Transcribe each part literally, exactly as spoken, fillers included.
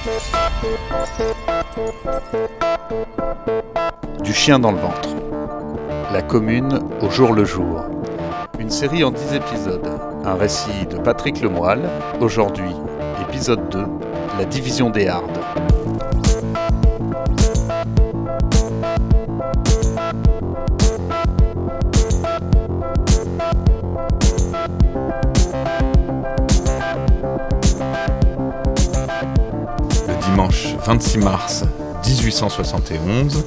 Du chien dans le ventre. La commune au jour le jour. Une série en dix épisodes. Un récit de Patrick Lemoyle. Aujourd'hui, épisode deux, la division des Hardes. Le dimanche vingt-six mars dix-huit cent soixante et onze.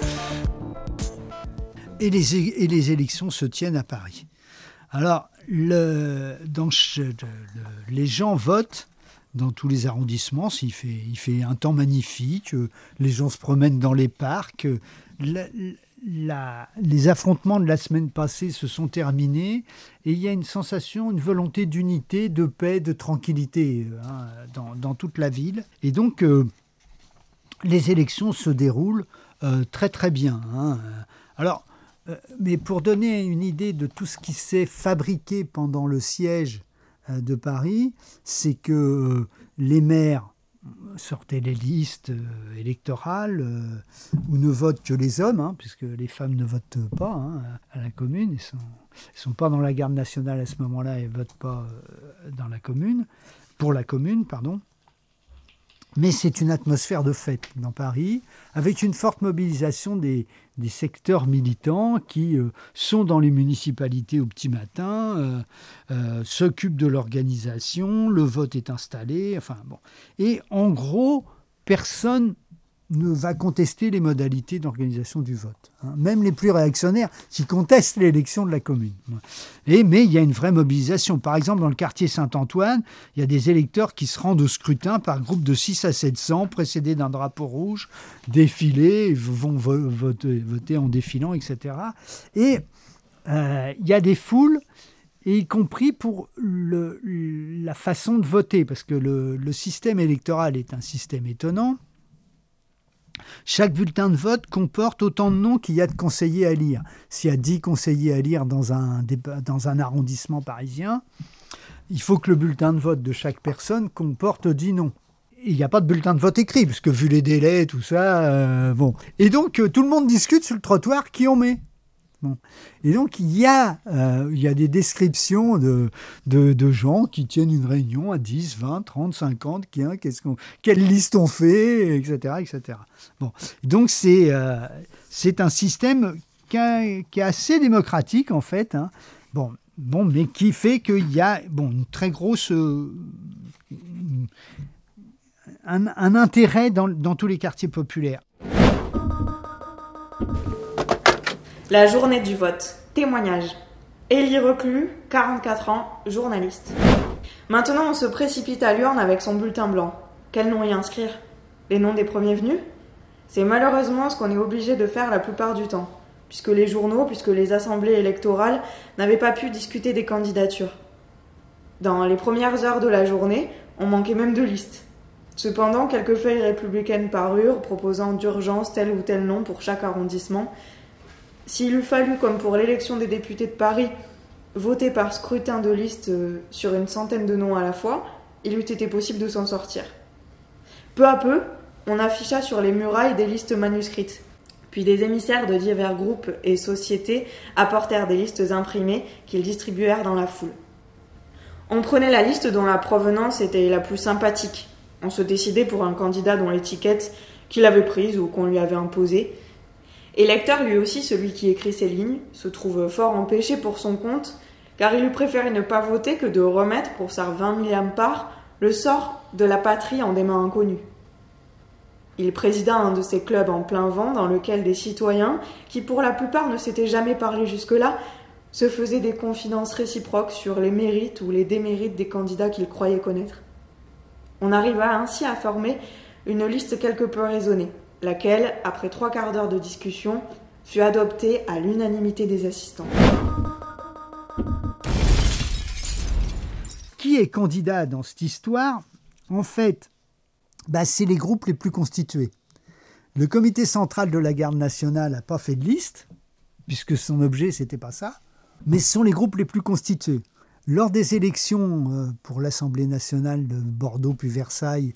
Et les, et les élections se tiennent à Paris. Alors, le, dans, le, les gens votent dans tous les arrondissements. Il fait, il fait un temps magnifique. Les gens se promènent dans les parcs. La, la, les affrontements de la semaine passée se sont terminés. Et il y a une sensation, une volonté d'unité, de paix, de tranquillité hein, dans, dans toute la ville. Et donc, euh, les élections se déroulent euh, très très bien. Hein. Alors, mais pour donner une idée de tout ce qui s'est fabriqué pendant le siège de Paris, c'est que les maires sortaient les listes électorales où ne votent que les hommes, hein, puisque les femmes ne votent pas hein, à la commune. Ils ne sont, ils sont pas dans la garde nationale à ce moment-là et ne votent pas dans la commune, pour la commune, pardon. Mais c'est une atmosphère de fête dans Paris, avec une forte mobilisation des, des secteurs militants qui euh, sont dans les municipalités au petit matin, euh, euh, s'occupent de l'organisation, le vote est installé, enfin bon. Et en gros, personne ne va contester les modalités d'organisation du vote. Hein. Même les plus réactionnaires qui contestent l'élection de la commune. Et, mais il y a une vraie mobilisation. Par exemple, dans le quartier Saint-Antoine, il y a des électeurs qui se rendent au scrutin par groupe de six à sept cents, précédés d'un drapeau rouge, défilés, vont vo- voter, voter en défilant, et cetera. Et euh, il y a des foules, et y compris pour le, la façon de voter, parce que le, le système électoral est un système étonnant. Chaque bulletin de vote comporte autant de noms qu'il y a de conseillers à lire. S'il y a dix conseillers à lire dans un, dans un arrondissement parisien, il faut que le bulletin de vote de chaque personne comporte dix noms. Il n'y a pas de bulletin de vote écrit, parce que vu les délais, tout ça, euh, bon. Et donc, euh, tout le monde discute sur le trottoir qui on met. Bon. Et donc, il y, a, euh, il y a des descriptions de, de, de gens qui tiennent une réunion à dix, vingt, trente, cinquante, qui, hein, qu'est-ce qu'on, quelle liste on fait, et cetera et cetera. Bon. Donc, c'est, euh, c'est un système qui, a, qui est assez démocratique, en fait. Hein. Bon, bon, mais qui fait qu'il y a bon, une très grosse... Euh, un, un intérêt dans, dans tous les quartiers populaires. La journée du vote. Témoignage. Élie Reclus, quarante-quatre ans, journaliste. Maintenant, on se précipite à l'urne avec son bulletin blanc. Quel nom y inscrire ? Les noms des premiers venus ? C'est malheureusement ce qu'on est obligé de faire la plupart du temps, puisque les journaux, puisque les assemblées électorales n'avaient pas pu discuter des candidatures. Dans les premières heures de la journée, on manquait même de listes. Cependant, quelques feuilles républicaines parurent, proposant d'urgence tel ou tel nom pour chaque arrondissement. S'il eût fallu, comme pour l'élection des députés de Paris, voter par scrutin de liste sur une centaine de noms à la fois, il eût été possible de s'en sortir. Peu à peu, on afficha sur les murailles des listes manuscrites. Puis des émissaires de divers groupes et sociétés apportèrent des listes imprimées qu'ils distribuèrent dans la foule. On prenait la liste dont la provenance était la plus sympathique. On se décidait pour un candidat dont l'étiquette qu'il avait prise ou qu'on lui avait imposée. Électeur, lui aussi, celui qui écrit ces lignes, se trouve fort empêché pour son compte, car il eût préféré ne pas voter que de remettre, pour sa vingt millième part, le sort de la patrie en des mains inconnues. Il présida un de ces clubs en plein vent dans lequel des citoyens, qui pour la plupart ne s'étaient jamais parlé jusque-là, se faisaient des confidences réciproques sur les mérites ou les démérites des candidats qu'ils croyaient connaître. On arriva ainsi à former une liste quelque peu raisonnée, laquelle, après trois quarts d'heure de discussion, fut adoptée à l'unanimité des assistants. Qui est candidat dans cette histoire ? En fait, bah, c'est les groupes les plus constitués. Le comité central de la garde nationale n'a pas fait de liste, puisque son objet, c'était pas ça, mais ce sont les groupes les plus constitués. Lors des élections euh, pour l'Assemblée nationale de Bordeaux puis Versailles,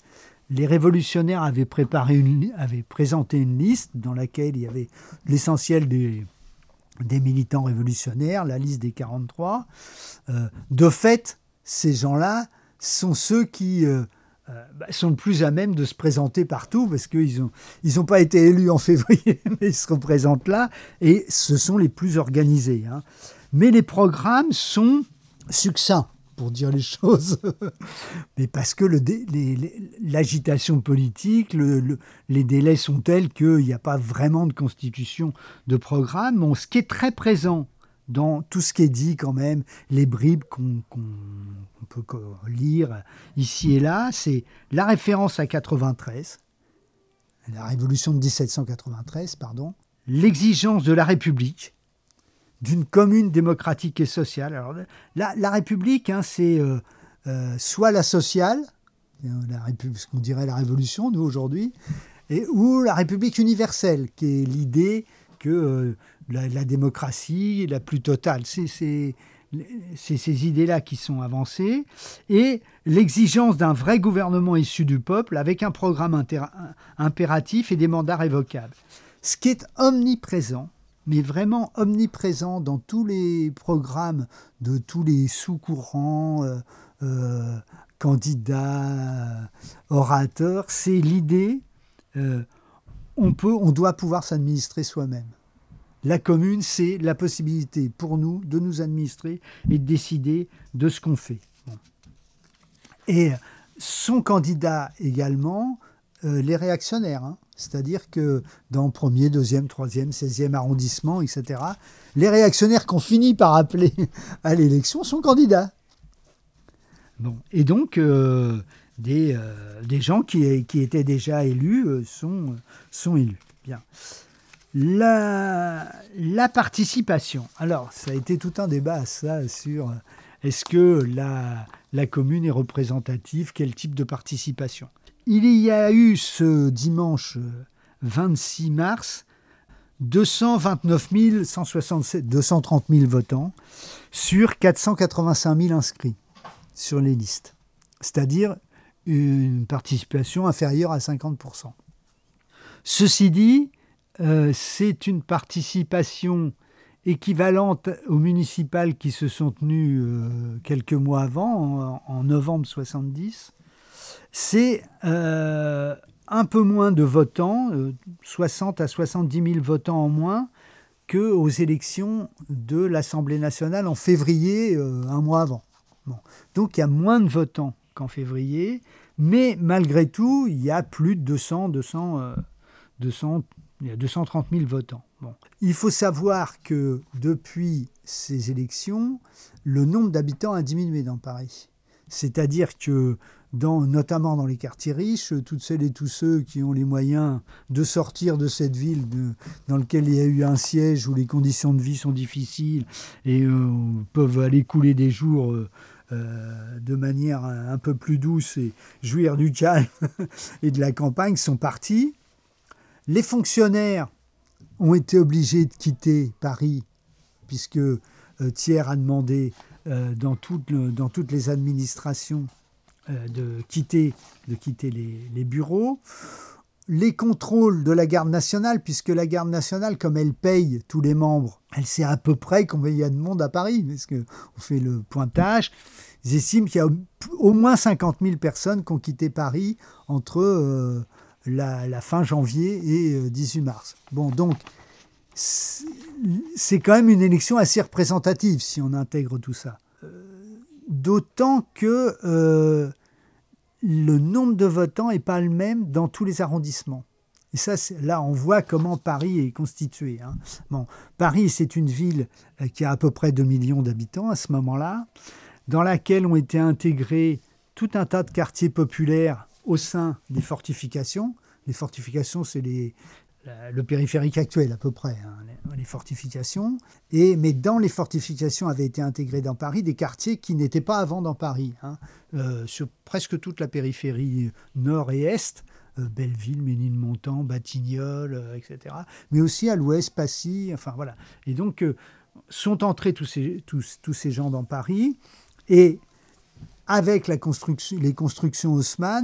les révolutionnaires avaient, préparé une, avaient présenté une liste dans laquelle il y avait l'essentiel des, des militants révolutionnaires, la liste des quarante-trois. Euh, de fait, ces gens-là sont ceux qui euh, euh, bah, sont le plus à même de se présenter partout, parce qu'ils n'ont ils ont pas été élus en février, mais ils se représentent là, et ce sont les plus organisés. Hein. Mais les programmes sont succincts, pour dire les choses, mais parce que le dé, les, les, l'agitation politique, le, le, les délais sont tels qu'il n'y a pas vraiment de constitution de programme. Bon, ce qui est très présent dans tout ce qui est dit quand même, les bribes qu'on, qu'on, qu'on peut lire ici et là, c'est la référence à quatre-vingt-treize, la révolution de dix-sept cent quatre-vingt-treize, pardon, l'exigence de la République, d'une commune démocratique et sociale. Alors, la, la République, hein, c'est euh, euh, soit la sociale, la République, ce qu'on dirait la Révolution, nous, aujourd'hui, et, ou la République universelle, qui est l'idée que euh, la, la démocratie est la plus totale. C'est, c'est, c'est ces idées-là qui sont avancées, et l'exigence d'un vrai gouvernement issu du peuple, avec un programme inter- impératif et des mandats révocables. Ce qui est omniprésent, mais vraiment omniprésent dans tous les programmes de tous les sous-courants, euh, euh, candidats, orateurs, c'est l'idée euh, on peut, on doit pouvoir s'administrer soi-même. La commune, c'est la possibilité pour nous de nous administrer et de décider de ce qu'on fait. Bon. Et son candidat également, euh, les réactionnaires, hein. C'est-à-dire que dans le premier, deuxième, troisième, seizième arrondissement, et cetera, les réactionnaires qu'on finit par appeler à l'élection sont candidats. Bon. Et donc, euh, des, euh, des gens qui, qui étaient déjà élus euh, sont, sont élus. Bien. La, la participation. Alors, ça a été tout un débat, ça, sur est-ce que la, la commune est représentative, quel type de participation. Il y a eu ce dimanche vingt-six mars deux cent vingt-neuf mille cent soixante-sept, deux cent trente mille votants sur quatre cent quatre-vingt-cinq mille inscrits sur les listes, c'est-à-dire une participation inférieure à cinquante pour cent. Ceci dit, euh, c'est une participation équivalente aux municipales qui se sont tenues euh, quelques mois avant, en, en novembre soixante-dix. C'est euh, un peu moins de votants, euh, soixante à soixante-dix mille votants en moins qu'aux élections de l'Assemblée nationale en février, euh, un mois avant. Bon. Donc il y a moins de votants qu'en février, mais malgré tout, il y a plus de deux cents, deux cents, euh, deux cents, il y a deux cent trente mille votants. Bon. Il faut savoir que depuis ces élections, le nombre d'habitants a diminué dans Paris. C'est-à-dire que Dans, notamment dans les quartiers riches, toutes celles et tous ceux qui ont les moyens de sortir de cette ville de, dans laquelle il y a eu un siège où les conditions de vie sont difficiles et euh, peuvent aller couler des jours euh, euh, de manière un, un peu plus douce et jouir du calme et de la campagne sont partis. Les fonctionnaires ont été obligés de quitter Paris puisque euh, Thiers a demandé euh, dans, toute le, dans toutes les administrations de quitter, de quitter les, les bureaux. Les contrôles de la garde nationale, puisque la garde nationale, comme elle paye tous les membres, elle sait à peu près combien il y a de monde à Paris, parce qu'on fait le pointage. Ils estiment qu'il y a au moins cinquante mille personnes qui ont quitté Paris entre euh, la, la fin janvier et euh, dix-huit mars. Bon, donc, c'est, c'est quand même une élection assez représentative, si on intègre tout ça. Euh, D'autant que euh, le nombre de votants n'est pas le même dans tous les arrondissements. Et ça, c'est, là, on voit comment Paris est constitué. Hein. Bon, Paris, c'est une ville qui a à peu près deux millions d'habitants à ce moment-là, dans laquelle ont été intégrés tout un tas de quartiers populaires au sein des fortifications. Les fortifications, c'est les... le périphérique actuel à peu près, hein, les, les fortifications. Et, mais dans les fortifications avaient été intégrés dans Paris des quartiers qui n'étaient pas avant dans Paris, hein, euh, sur presque toute la périphérie nord et est, euh, Belleville, Ménilmontant, Batignolles, euh, et cetera. Mais aussi à l'ouest, Passy, enfin voilà. Et donc euh, sont entrés tous ces, tous, tous ces gens dans Paris, et avec la construction, les constructions Haussmann,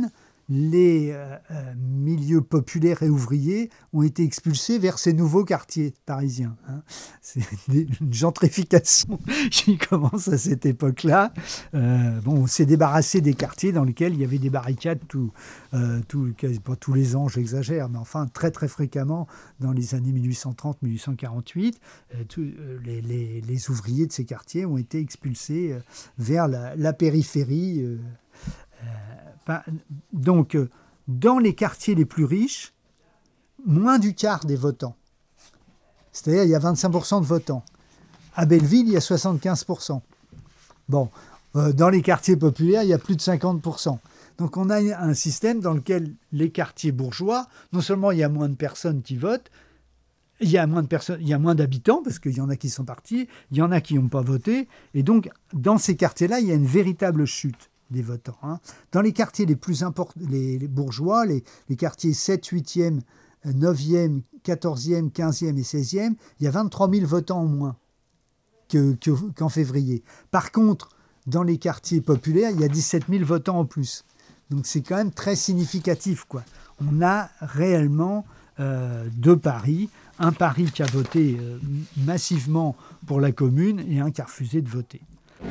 les euh, euh, milieux populaires et ouvriers ont été expulsés vers ces nouveaux quartiers parisiens. Hein. C'est une gentrification qui commence à cette époque-là. Euh, bon, on s'est débarrassé des quartiers dans lesquels il y avait des barricades, tout, euh, tout, pas tous les ans, j'exagère, mais enfin très très fréquemment dans les années mille huit cent trente mille huit cent quarante-huit. Euh, tout, euh, les, les, les ouvriers de ces quartiers ont été expulsés euh, vers la, la périphérie. Euh, euh, Donc, dans les quartiers les plus riches, moins du quart des votants. C'est-à-dire, il y a vingt-cinq pour cent de votants. À Belleville, il y a soixante-quinze pour cent. Bon, euh, dans les quartiers populaires, il y a plus de cinquante pour cent. Donc, on a un système dans lequel les quartiers bourgeois, non seulement il y a moins de personnes qui votent, il y a moins de personnes, il y a moins d'habitants, parce qu'il y en a qui sont partis, il y en a qui n'ont pas voté. Et donc, dans ces quartiers-là, il y a une véritable chute des votants. Hein. Dans les quartiers les plus importants, les, les bourgeois, les, les quartiers sept, huitième, neuvième, quatorzième, quinzième et seizième, il y a vingt-trois mille votants en moins que, que, qu'en février. Par contre, dans les quartiers populaires, il y a dix-sept mille votants en plus. Donc c'est quand même très significatif, quoi. On a réellement euh, deux paris. Un Paris qui a voté euh, massivement pour la Commune et un qui a refusé de voter.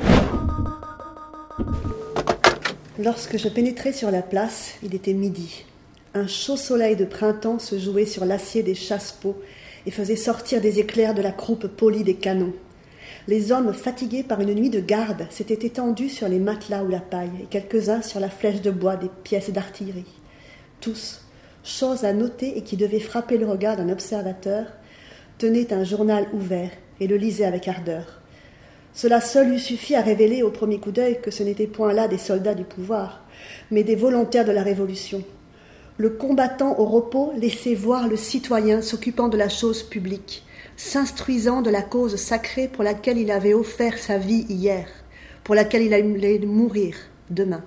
Lorsque je pénétrai sur la place, il était midi. Un chaud soleil de printemps se jouait sur l'acier des chassepots et faisait sortir des éclairs de la croupe polie des canons. Les hommes, fatigués par une nuit de garde, s'étaient étendus sur les matelas ou la paille, et quelques-uns sur la flèche de bois des pièces d'artillerie. Tous, chose à noter et qui devait frapper le regard d'un observateur, tenaient un journal ouvert et le lisaient avec ardeur. Cela seul eût suffi à révéler au premier coup d'œil que ce n'étaient point là des soldats du pouvoir, mais des volontaires de la Révolution. Le combattant au repos laissait voir le citoyen s'occupant de la chose publique, s'instruisant de la cause sacrée pour laquelle il avait offert sa vie hier, pour laquelle il allait mourir demain.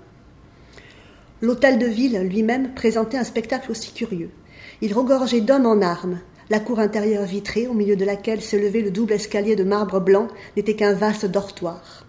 L'hôtel de ville lui-même présentait un spectacle aussi curieux. Il regorgeait d'hommes en armes. La cour intérieure vitrée, au milieu de laquelle s'élevait le double escalier de marbre blanc, n'était qu'un vaste dortoir.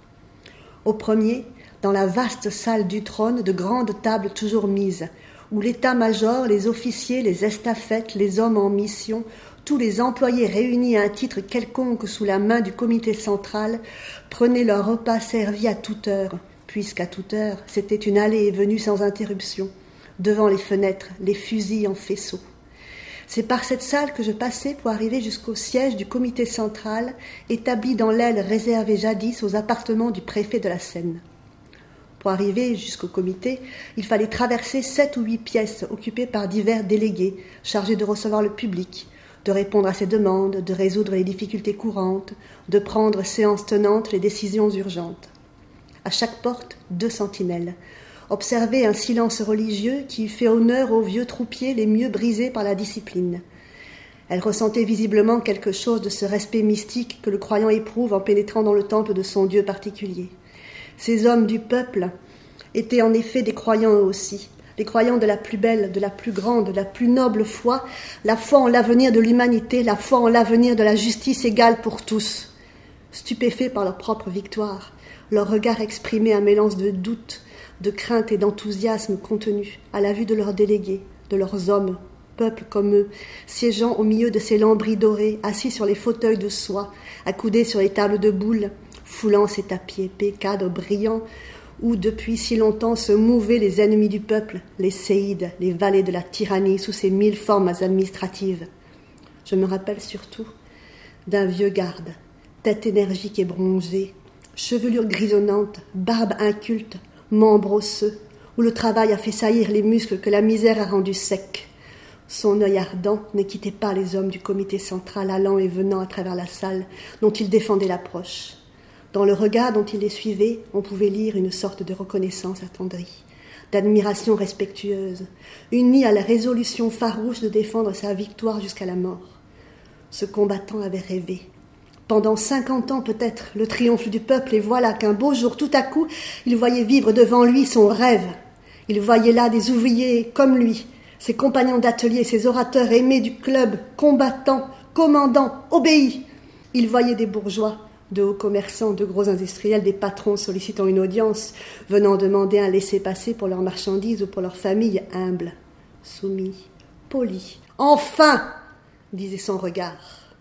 Au premier, dans la vaste salle du trône, de grandes tables toujours mises, où l'état-major, les officiers, les estafettes, les hommes en mission, tous les employés réunis à un titre quelconque sous la main du comité central, prenaient leur repas servi à toute heure, puisqu'à toute heure, c'était une allée et venue sans interruption, devant les fenêtres, les fusils en faisceaux. C'est par cette salle que je passais pour arriver jusqu'au siège du comité central, établi dans l'aile réservée jadis aux appartements du préfet de la Seine. Pour arriver jusqu'au comité, il fallait traverser sept ou huit pièces occupées par divers délégués, chargés de recevoir le public, de répondre à ses demandes, de résoudre les difficultés courantes, de prendre séance tenante les décisions urgentes. À chaque porte, deux sentinelles. Observer un silence religieux qui fait honneur aux vieux troupiers les mieux brisés par la discipline. Elle ressentait visiblement quelque chose de ce respect mystique que le croyant éprouve en pénétrant dans le temple de son Dieu particulier. Ces hommes du peuple étaient en effet des croyants eux aussi, les croyants de la plus belle, de la plus grande, de la plus noble foi, la foi en l'avenir de l'humanité, la foi en l'avenir de la justice égale pour tous. Stupéfaits par leur propre victoire, leur regard exprimait un mélange de doute, de crainte et d'enthousiasme contenu à la vue de leurs délégués, de leurs hommes, peuple comme eux, siégeant au milieu de ces lambris dorés, assis sur les fauteuils de soie, accoudés sur les tables de boulle, foulant ces tapis épais, cadres brillants, où depuis si longtemps se mouvaient les ennemis du peuple, les séides, les valets de la tyrannie sous ces mille formes administratives. Je me rappelle surtout d'un vieux garde, tête énergique et bronzée, chevelure grisonnante, barbe inculte, membres osseux, où le travail a fait saillir les muscles que la misère a rendus secs. Son œil ardent ne quittait pas les hommes du comité central allant et venant à travers la salle dont il défendait l'approche. Dans le regard dont il les suivait, on pouvait lire une sorte de reconnaissance attendrie, d'admiration respectueuse, unie à la résolution farouche de défendre sa victoire jusqu'à la mort. Ce combattant avait rêvé. Pendant cinquante ans peut-être, le triomphe du peuple, et voilà qu'un beau jour, tout à coup, il voyait vivre devant lui son rêve. Il voyait là des ouvriers comme lui, ses compagnons d'atelier, ses orateurs aimés du club, combattants, commandants, obéis. Il voyait des bourgeois, De hauts commerçants, de gros industriels, des patrons sollicitant une audience, venant demander un laissez-passer pour leurs marchandises ou pour leur famille, humble, soumis, poli. « Enfin !» disait son regard.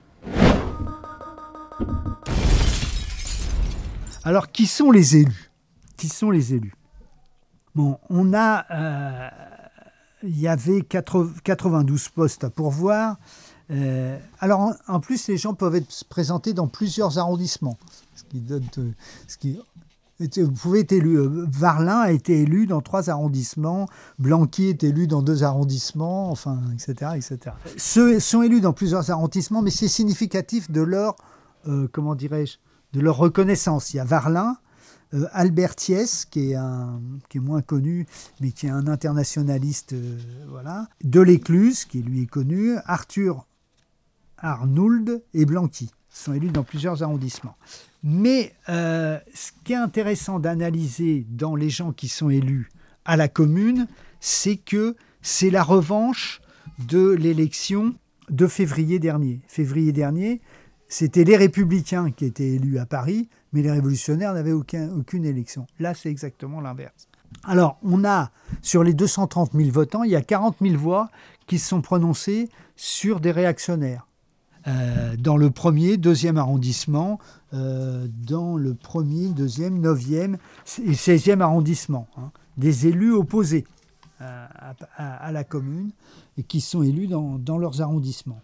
Alors, qui sont les élus ? Qui sont les élus ? Bon, on a... Euh, il y avait quatre-vingt-douze postes à pourvoir. Euh, alors, en, en plus, les gens peuvent être présentés dans plusieurs arrondissements. Ce qui donne, euh, ce qui, vous pouvez être élu. Euh, Varlin a été élu dans trois arrondissements. Blanqui est élu dans deux arrondissements, enfin, et cetera, et cetera. Ceux sont élus dans plusieurs arrondissements, mais c'est significatif de leur, euh, comment dirais-je, de leur reconnaissance. Il y a Varlin, euh, Albert Thiès, qui est, un, qui est moins connu, mais qui est un internationaliste, euh, voilà. Delécluse, qui lui est connu, Arthur Arnould et Blanqui sont élus dans plusieurs arrondissements. Mais euh, ce qui est intéressant d'analyser dans les gens qui sont élus à la commune, c'est que c'est la revanche de l'élection de février dernier. Février dernier, c'était les Républicains qui étaient élus à Paris, mais les révolutionnaires n'avaient aucun, aucune élection. Là, c'est exactement l'inverse. Alors, on a, sur les deux cent trente mille votants, il y a quarante mille voix qui se sont prononcées sur des réactionnaires. Euh, dans le premier, deuxième arrondissement, euh, dans le premier, deuxième, neuvième et seizième arrondissement, hein, des élus opposés euh, à, à, à la commune et qui sont élus dans, dans leurs arrondissements.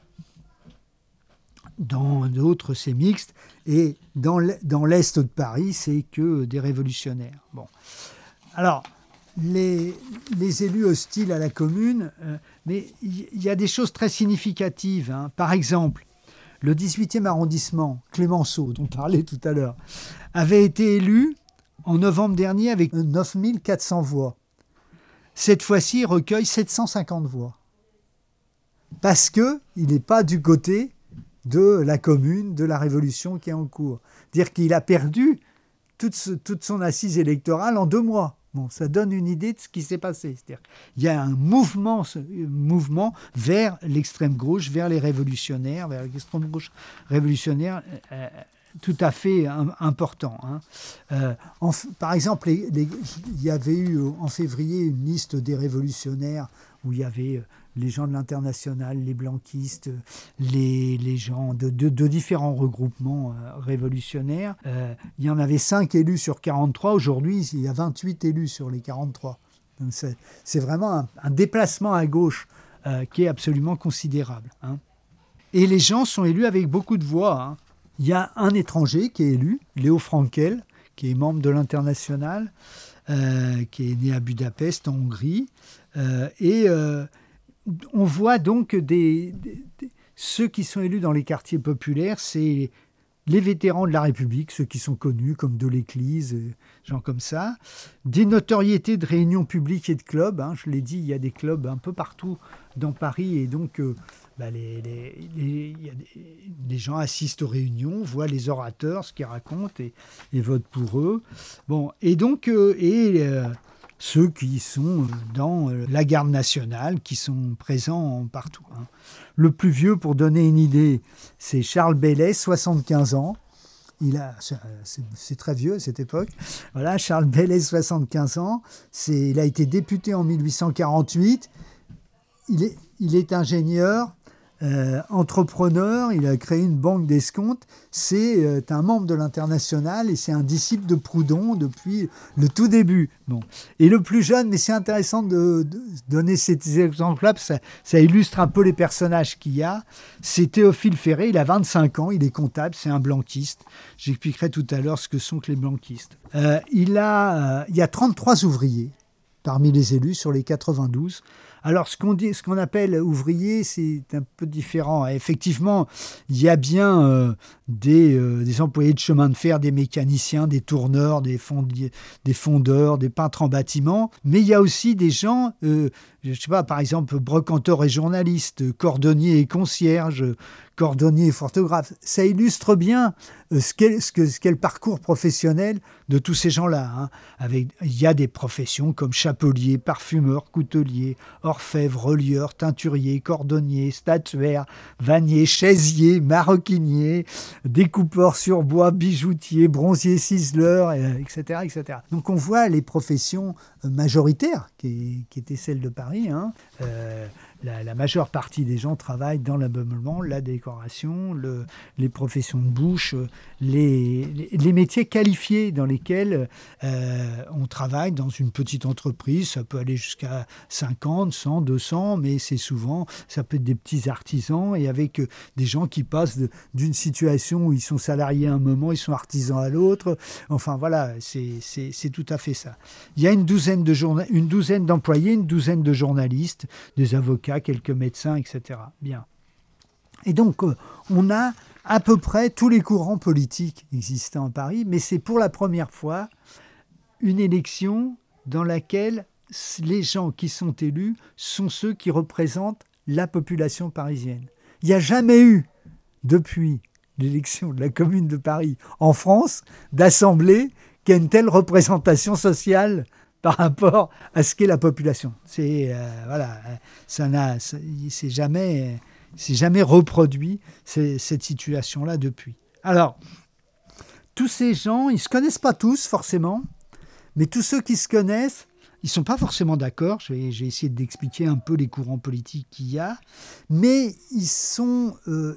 Dans d'autres, c'est mixte, et dans l'est de Paris, c'est que des révolutionnaires. Bon. Alors, les, les élus hostiles à la commune, euh, mais il y, y a des choses très significatives. Hein. Par exemple, le dix-huitième arrondissement, Clémenceau, dont on parlait tout à l'heure, avait été élu en novembre dernier avec neuf mille quatre cents voix. Cette fois-ci, il recueille sept cent cinquante voix. Parce qu'il n'est pas du côté de la commune, de la révolution qui est en cours. Dire qu'il a perdu toute, ce, toute son assise électorale en deux mois. Bon, ça donne une idée de ce qui s'est passé. C'est-à-dire, il y a un mouvement, un mouvement vers l'extrême gauche, vers les révolutionnaires, vers l'extrême gauche révolutionnaire, euh, tout à fait un, important. Hein. Euh, en, par exemple, les, les, il y avait eu en février une liste des révolutionnaires où il y avait les gens de l'Internationale, les blanquistes, les, les gens de, de, de différents regroupements euh, révolutionnaires. Euh, il y en avait cinq élus sur quarante-trois. Aujourd'hui, il y a vingt-huit élus sur les quarante-trois. Donc c'est, c'est vraiment un, un déplacement à gauche euh, qui est absolument considérable. Hein. Et les gens sont élus avec beaucoup de voix. Hein. Il y a un étranger qui est élu, Léo Frankel, qui est membre de l'Internationale, euh, qui est né à Budapest, en Hongrie. Euh, et euh, on voit donc des, des, des, ceux qui sont élus dans les quartiers populaires, c'est les vétérans de la République, ceux qui sont connus comme Delécluse, euh, gens comme ça, des notoriétés de réunions publiques et de clubs. Hein, je l'ai dit, il y a des clubs un peu partout dans Paris, et donc euh, bah les, les, les, y a des, les gens assistent aux réunions, voient les orateurs, ce qu'ils racontent, et, et votent pour eux. Bon, et donc, euh, et euh, ceux qui sont dans la garde nationale, qui sont présents partout. Hein. Le plus vieux, pour donner une idée, c'est Charles Bellay, soixante-quinze ans. Il a, c'est, c'est très vieux à cette époque. Voilà, Charles Bellay, soixante-quinze ans. C'est, il a été député en mille huit cent quarante-huit. Il est, il est ingénieur, euh, entrepreneur. Il a créé une banque d'escompte. C'est euh, un membre de l'Internationale et c'est un disciple de Proudhon depuis le tout début. Bon. Et le plus jeune, mais c'est intéressant de, de donner ces exemples-là, parce que ça, ça illustre un peu les personnages qu'il y a. C'est Théophile Ferré, il a vingt-cinq ans, il est comptable, c'est un blanquiste. J'expliquerai tout à l'heure ce que sont que les blanquistes. Euh, il, a, euh, il y a trente-trois ouvriers parmi les élus sur les quatre-vingt-douze. Alors, ce qu'on dit, ce qu'on appelle ouvrier, c'est un peu différent. Effectivement, il y a bien euh, des, euh, des employés de chemin de fer, des mécaniciens, des tourneurs, des, fondi- des fondeurs, des peintres en bâtiment, mais il y a aussi des gens, euh, je ne sais pas, par exemple, brocanteurs et journalistes, cordonniers et concierges, cordonnier et photographe. Ça illustre bien ce qu'est, ce que, ce qu'est le parcours professionnel de tous ces gens-là. Hein. Avec, il y a des professions comme chapelier, parfumeur, coutelier, orfèvre, relieur, teinturier, cordonnier, statuaire, vannier, chaisier, maroquinier, découpeur sur bois, bijoutier, bronzier, ciseleur, et cetera, et cetera. Donc on voit les professions majoritaires qui, qui étaient celles de Paris. Hein. Euh, la, la majeure partie des gens travaillent dans l'ameublement, la décoration, le, les professions de bouche, les, les, les métiers qualifiés dans lesquels euh, on travaille dans une petite entreprise. Ça peut aller jusqu'à cinquante, cent, deux cents, mais c'est souvent, ça peut être des petits artisans et avec des gens qui passent de, d'une situation où ils sont salariés à un moment, ils sont artisans à l'autre. Enfin voilà, c'est, c'est, c'est tout à fait ça. Il y a une douzaine de journa- une douzaine d'employés, une douzaine de journalistes, des avocats, quelques médecins, et cetera. Bien. Et donc, euh, on a à peu près tous les courants politiques existants à Paris, mais c'est pour la première fois une élection dans laquelle les gens qui sont élus sont ceux qui représentent la population parisienne. Il n'y a jamais eu, depuis l'élection de la Commune de Paris en France, d'assemblée qui a une telle représentation sociale par rapport à ce qu'est la population. C'est, euh, voilà, ça n'a, ça, c'est jamais... C'est jamais reproduit c'est, cette situation-là depuis. Alors, tous ces gens, ils ne se connaissent pas tous forcément, mais tous ceux qui se connaissent, ils ne sont pas forcément d'accord. J'ai, j'ai essayé d'expliquer un peu les courants politiques qu'il y a, mais ils, sont, euh,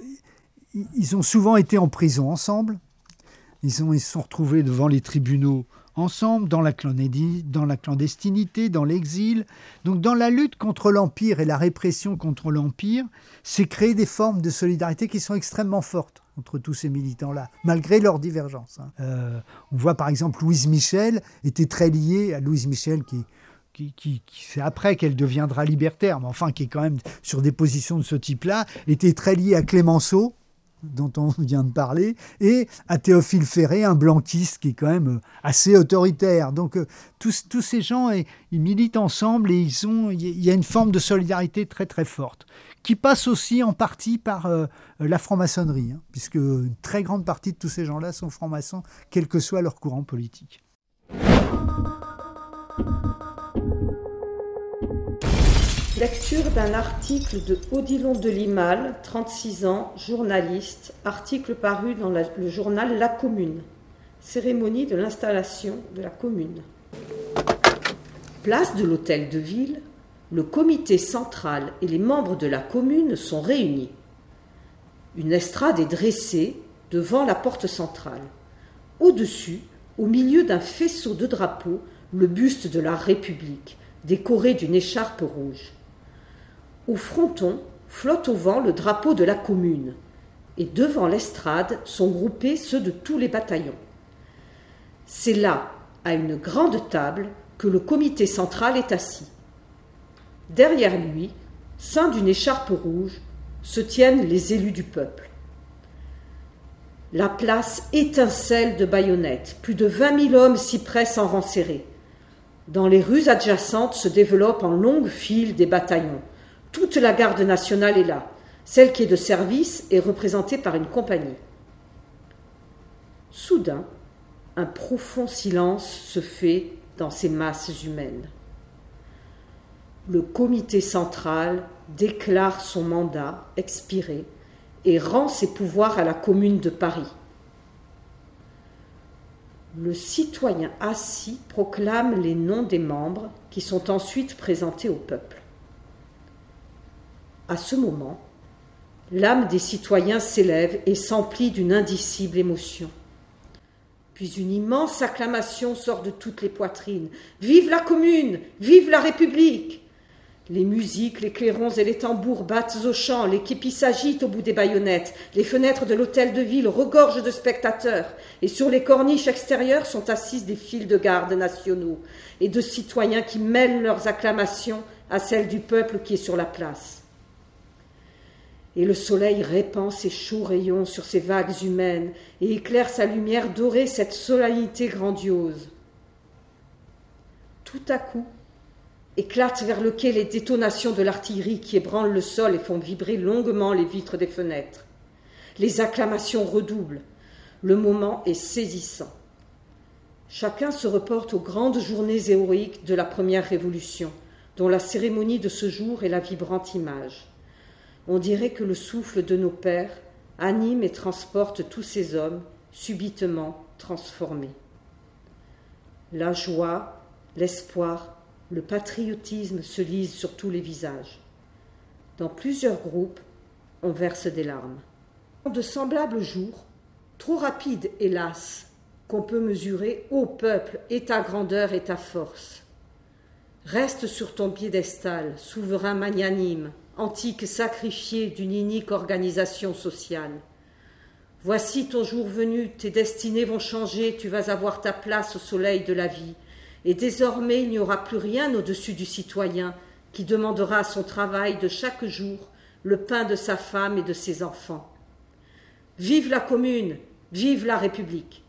ils ont souvent été en prison ensemble, ils, ont, ils se sont retrouvés devant les tribunaux ensemble, dans la, dans la clandestinité, dans l'exil. Donc dans la lutte contre l'Empire et la répression contre l'Empire, c'est créer des formes de solidarité qui sont extrêmement fortes entre tous ces militants-là, malgré leurs divergences. Hein. Euh, on voit par exemple Louise Michel était très liée à Louise Michel qui... Qui, qui, qui, c'est après qu'elle deviendra libertaire, mais enfin qui est quand même sur des positions de ce type-là, était très liée à Clémenceau, dont on vient de parler, et à Théophile Ferré, un blanquiste qui est quand même assez autoritaire. Donc euh, tous, tous ces gens, ils, ils militent ensemble et ils ont, il y a une forme de solidarité très très forte, qui passe aussi en partie par euh, la franc-maçonnerie, hein, puisque une très grande partie de tous ces gens-là sont francs-maçons, quel que soit leur courant politique. Lecture d'un article de Odilon de Limal, trente-six ans, journaliste, article paru dans la, le journal La Commune. Cérémonie de l'installation de la Commune. Place de l'Hôtel de Ville, le comité central et les membres de la Commune sont réunis. Une estrade est dressée devant la porte centrale. Au-dessus, au milieu d'un faisceau de drapeaux, le buste de la République, décoré d'une écharpe rouge. Au fronton, flotte au vent le drapeau de la Commune, et devant l'estrade sont groupés ceux de tous les bataillons. C'est là, à une grande table, que le comité central est assis. Derrière lui, ceint d'une écharpe rouge, se tiennent les élus du peuple. La place étincelle de baïonnettes, plus de vingt mille hommes s'y pressent en rang serré. Dans les rues adjacentes se développent en longues files des bataillons. Toute la garde nationale est là. Celle qui est de service est représentée par une compagnie. Soudain, un profond silence se fait dans ces masses humaines. Le comité central déclare son mandat expiré et rend ses pouvoirs à la Commune de Paris. Le citoyen assis proclame les noms des membres qui sont ensuite présentés au peuple. À ce moment, l'âme des citoyens s'élève et s'emplit d'une indicible émotion. Puis une immense acclamation sort de toutes les poitrines. « Vive la Commune! Vive la République !» Les musiques, les clairons et les tambours battent aux champs, les képis s'agitent au bout des baïonnettes, les fenêtres de l'hôtel de ville regorgent de spectateurs, et sur les corniches extérieures sont assises des files de gardes nationaux et de citoyens qui mêlent leurs acclamations à celles du peuple qui est sur la place. Et le soleil répand ses chauds rayons sur ces vagues humaines et éclaire sa lumière dorée cette solennité grandiose. Tout à coup, éclatent vers le quai les détonations de l'artillerie qui ébranlent le sol et font vibrer longuement les vitres des fenêtres. Les acclamations redoublent. Le moment est saisissant. Chacun se reporte aux grandes journées héroïques de la première Révolution, dont la cérémonie de ce jour est la vibrante image. On dirait que le souffle de nos pères anime et transporte tous ces hommes subitement transformés. La joie, l'espoir, le patriotisme se lisent sur tous les visages. Dans plusieurs groupes, on verse des larmes. De semblables jours, trop rapides, hélas, qu'on peut mesurer, ô peuple, et ta grandeur et ta force. Reste sur ton piédestal, souverain magnanime, antique sacrifié d'une inique organisation sociale. Voici ton jour venu, tes destinées vont changer, tu vas avoir ta place au soleil de la vie. Et désormais, il n'y aura plus rien au-dessus du citoyen qui demandera à son travail de chaque jour le pain de sa femme et de ses enfants. Vive la Commune, vive la République.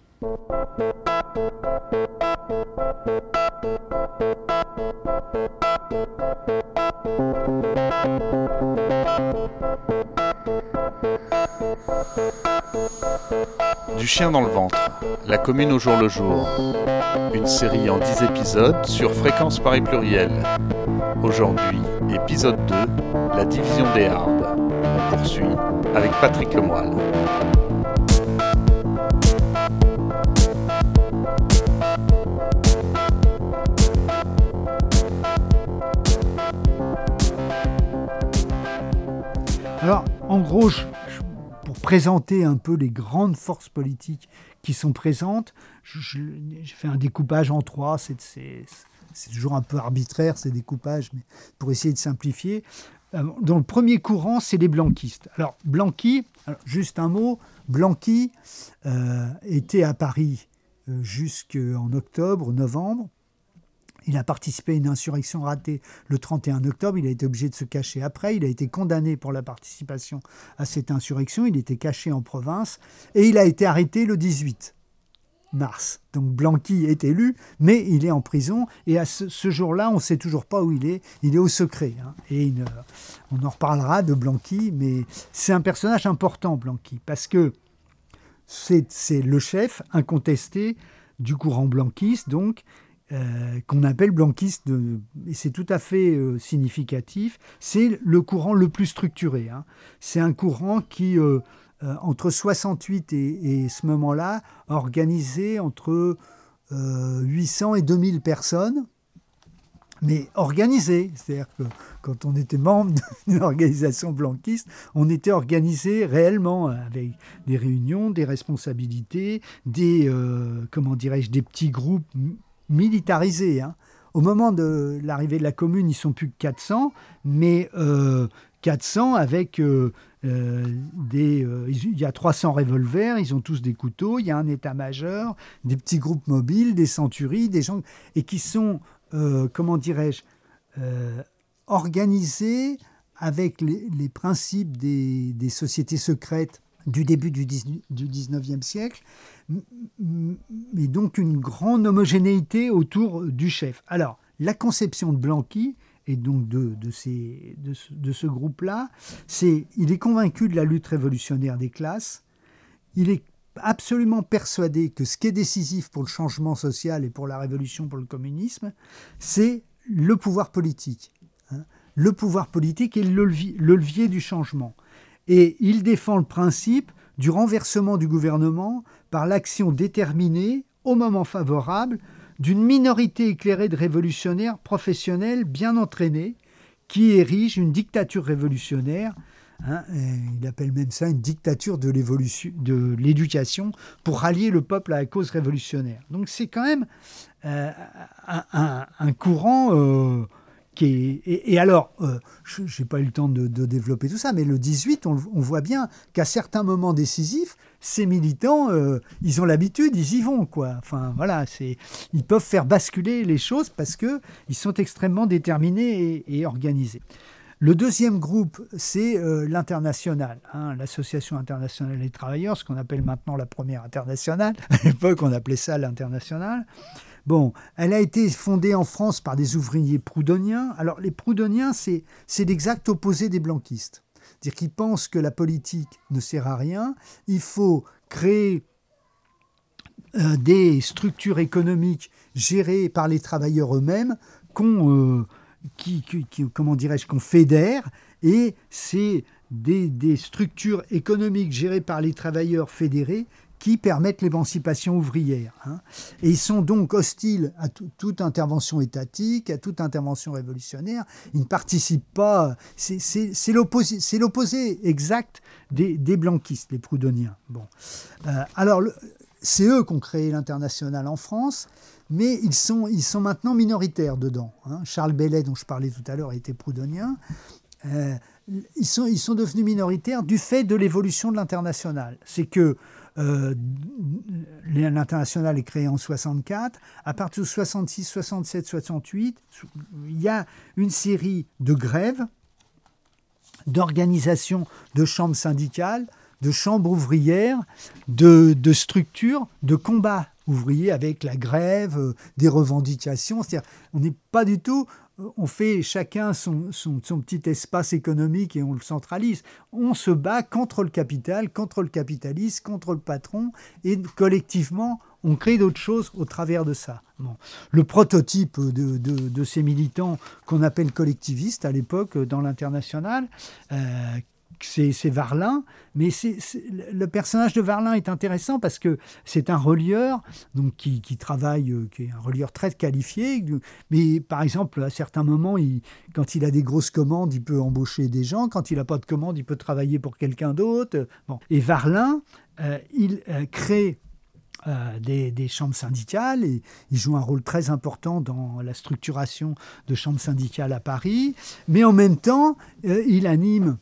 Du chien dans le ventre, la commune au jour le jour. Une série en dix épisodes sur Fréquence Paris Pluriel. Aujourd'hui, épisode deux, la division des Hardes. On poursuit avec Patrick Lemoyle. Alors, en gros, je, je, pour présenter un peu les grandes forces politiques qui sont présentes, je, j'ai fait un découpage en trois. C'est, c'est, c'est toujours un peu arbitraire, ces découpages, mais pour essayer de simplifier. Dans le premier courant, c'est les blanquistes. Alors, Blanqui, alors, juste un mot, Blanqui euh, était à Paris euh, jusqu'en octobre, novembre. Il a participé à une insurrection ratée le trente et un octobre. Il a été obligé de se cacher après. Il a été condamné pour la participation à cette insurrection. Il était caché en province. Et il a été arrêté le dix-huit mars. Donc Blanqui est élu, mais il est en prison. Et à ce, ce jour-là, on ne sait toujours pas où il est. Il est au secret. Hein. Et il, on en reparlera de Blanqui. Mais c'est un personnage important, Blanqui, parce que c'est, c'est le chef incontesté du courant blanquiste, donc, Euh, qu'on appelle blanquiste, de, et c'est tout à fait euh, significatif, c'est le courant le plus structuré. Hein. C'est un courant qui, euh, euh, entre soixante-huit et, et ce moment-là, a organisé entre euh, huit cents et deux mille personnes, mais organisé. C'est-à-dire que quand on était membre d'une organisation blanquiste, on était organisé réellement, avec des réunions, des responsabilités, des, euh, comment dirais-je, des petits groupes militarisés. Hein. Au moment de l'arrivée de la commune, ils ne sont plus que quatre cents, mais euh, quatre cents avec euh, euh, des... Euh, il y a trois cents revolvers, ils ont tous des couteaux, il y a un état-major, des petits groupes mobiles, des centuries, des gens... et qui sont, euh, comment dirais-je, euh, organisés avec les, les principes des, des sociétés secrètes du début du dix-neuvième siècle, mais donc une grande homogénéité autour du chef. Alors, la conception de Blanqui, et donc de, de, ces, de, ce, de ce groupe-là, c'est il est convaincu de la lutte révolutionnaire des classes, il est absolument persuadé que ce qui est décisif pour le changement social et pour la révolution, pour le communisme, c'est le pouvoir politique. Hein. Le pouvoir politique est le levier, le levier du changement. Et il défend le principe du renversement du gouvernement par l'action déterminée, au moment favorable, d'une minorité éclairée de révolutionnaires professionnels bien entraînés qui érigent une dictature révolutionnaire. Hein, il appelle même ça une dictature de, l'évolution, de l'éducation pour rallier le peuple à la cause révolutionnaire. Donc c'est quand même euh, un, un, un courant... Euh, Qui est, et, et alors, euh, je n'ai pas eu le temps de, de développer tout ça, mais le dix-huit, on, on voit bien qu'à certains moments décisifs, ces militants, euh, ils ont l'habitude, ils y vont, quoi. Enfin, voilà, c'est, ils peuvent faire basculer les choses parce qu'ils sont extrêmement déterminés et, et organisés. Le deuxième groupe, c'est euh, l'Internationale, hein, l'Association internationale des travailleurs, ce qu'on appelle maintenant la Première Internationale. À l'époque, on appelait ça l'Internationale. Bon, elle a été fondée en France par des ouvriers proudhoniens. Alors, les proudhoniens, c'est, c'est l'exact opposé des blanquistes. C'est-à-dire qu'ils pensent que la politique ne sert à rien. Il faut créer euh, des structures économiques gérées par les travailleurs eux-mêmes, qu'on, euh, qui, qui, qui, comment dirais-je, qu'on fédère. Et c'est des, des structures économiques gérées par les travailleurs fédérés qui permettent l'émancipation ouvrière. Hein. Et ils sont donc hostiles à tout, toute intervention étatique, à toute intervention révolutionnaire. Ils ne participent pas. C'est, c'est, c'est, l'opposé, c'est l'opposé exact des, des blanquistes, les proudhoniens. Bon. Euh, alors, le, c'est eux qui ont créé l'Internationale en France, mais ils sont, ils sont maintenant minoritaires dedans. Hein. Charles Baillet, dont je parlais tout à l'heure, était proudhonien. Euh, ils, sont, ils sont devenus minoritaires du fait de l'évolution de l'Internationale. C'est que Euh, l'Internationale est créée en soixante-quatre. À partir de soixante-six, soixante-sept, soixante-huit, il y a une série de grèves, d'organisations de chambres syndicales, de chambres ouvrières, de, de structures, de combats ouvriers avec la grève, euh, des revendications. C'est-à-dire, on n'est pas du tout... On fait chacun son, son, son petit espace économique et on le centralise. On se bat contre le capital, contre le capitalisme, contre le patron, et collectivement, on crée d'autres choses au travers de ça. Bon. Le prototype de, de, de ces militants qu'on appelle collectivistes à l'époque dans l'Internationale, euh, c'est, c'est Varlin, mais c'est, c'est, le personnage de Varlin est intéressant parce que c'est un relieur donc qui, qui travaille, qui est un relieur très qualifié, mais par exemple, à certains moments, il, quand il a des grosses commandes, il peut embaucher des gens, quand il n'a pas de commandes, il peut travailler pour quelqu'un d'autre. Bon. Et Varlin, euh, il euh, crée Euh, des, des chambres syndicales et il joue un rôle très important dans la structuration de chambres syndicales à Paris, mais en même temps, euh, il anime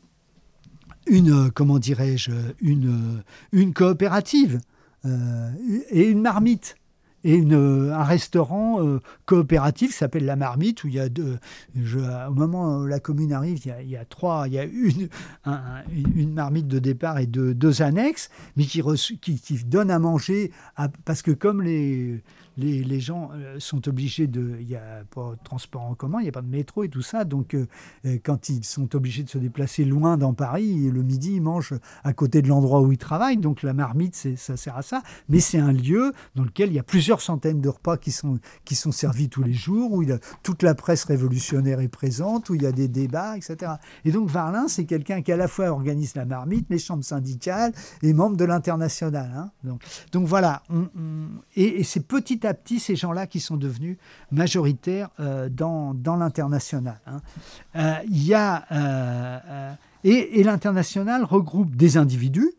une, comment dirais-je, une, une coopérative euh, et une marmite. Et une, un restaurant euh, coopératif qui s'appelle La Marmite, où il y a deux, je, au moment où la commune arrive, il y a, il y a trois, il y a une, un, une marmite de départ et deux, deux annexes, mais qui, reçu, qui, qui donne à manger, à, parce que comme les, les, les gens sont obligés de... Il n'y a pas de transport en commun, il n'y a pas de métro et tout ça, donc euh, quand ils sont obligés de se déplacer loin dans Paris, le midi, ils mangent à côté de l'endroit où ils travaillent, donc La Marmite, c'est, ça sert à ça, mais c'est un lieu dans lequel il y a plusieurs centaines de repas qui sont, qui sont servis tous les jours, où il y a, toute la presse révolutionnaire est présente, où il y a des débats, et cetera. Et donc Varlin, c'est quelqu'un qui à la fois organise La Marmite, les chambres syndicales, et membre de l'Internationale. Hein. Donc, donc voilà, on, on, et, et c'est petit à petit ces gens-là qui sont devenus majoritaires euh, dans, dans l'Internationale. Hein. Euh, il y a, euh, euh, et, et l'Internationale regroupe des individus,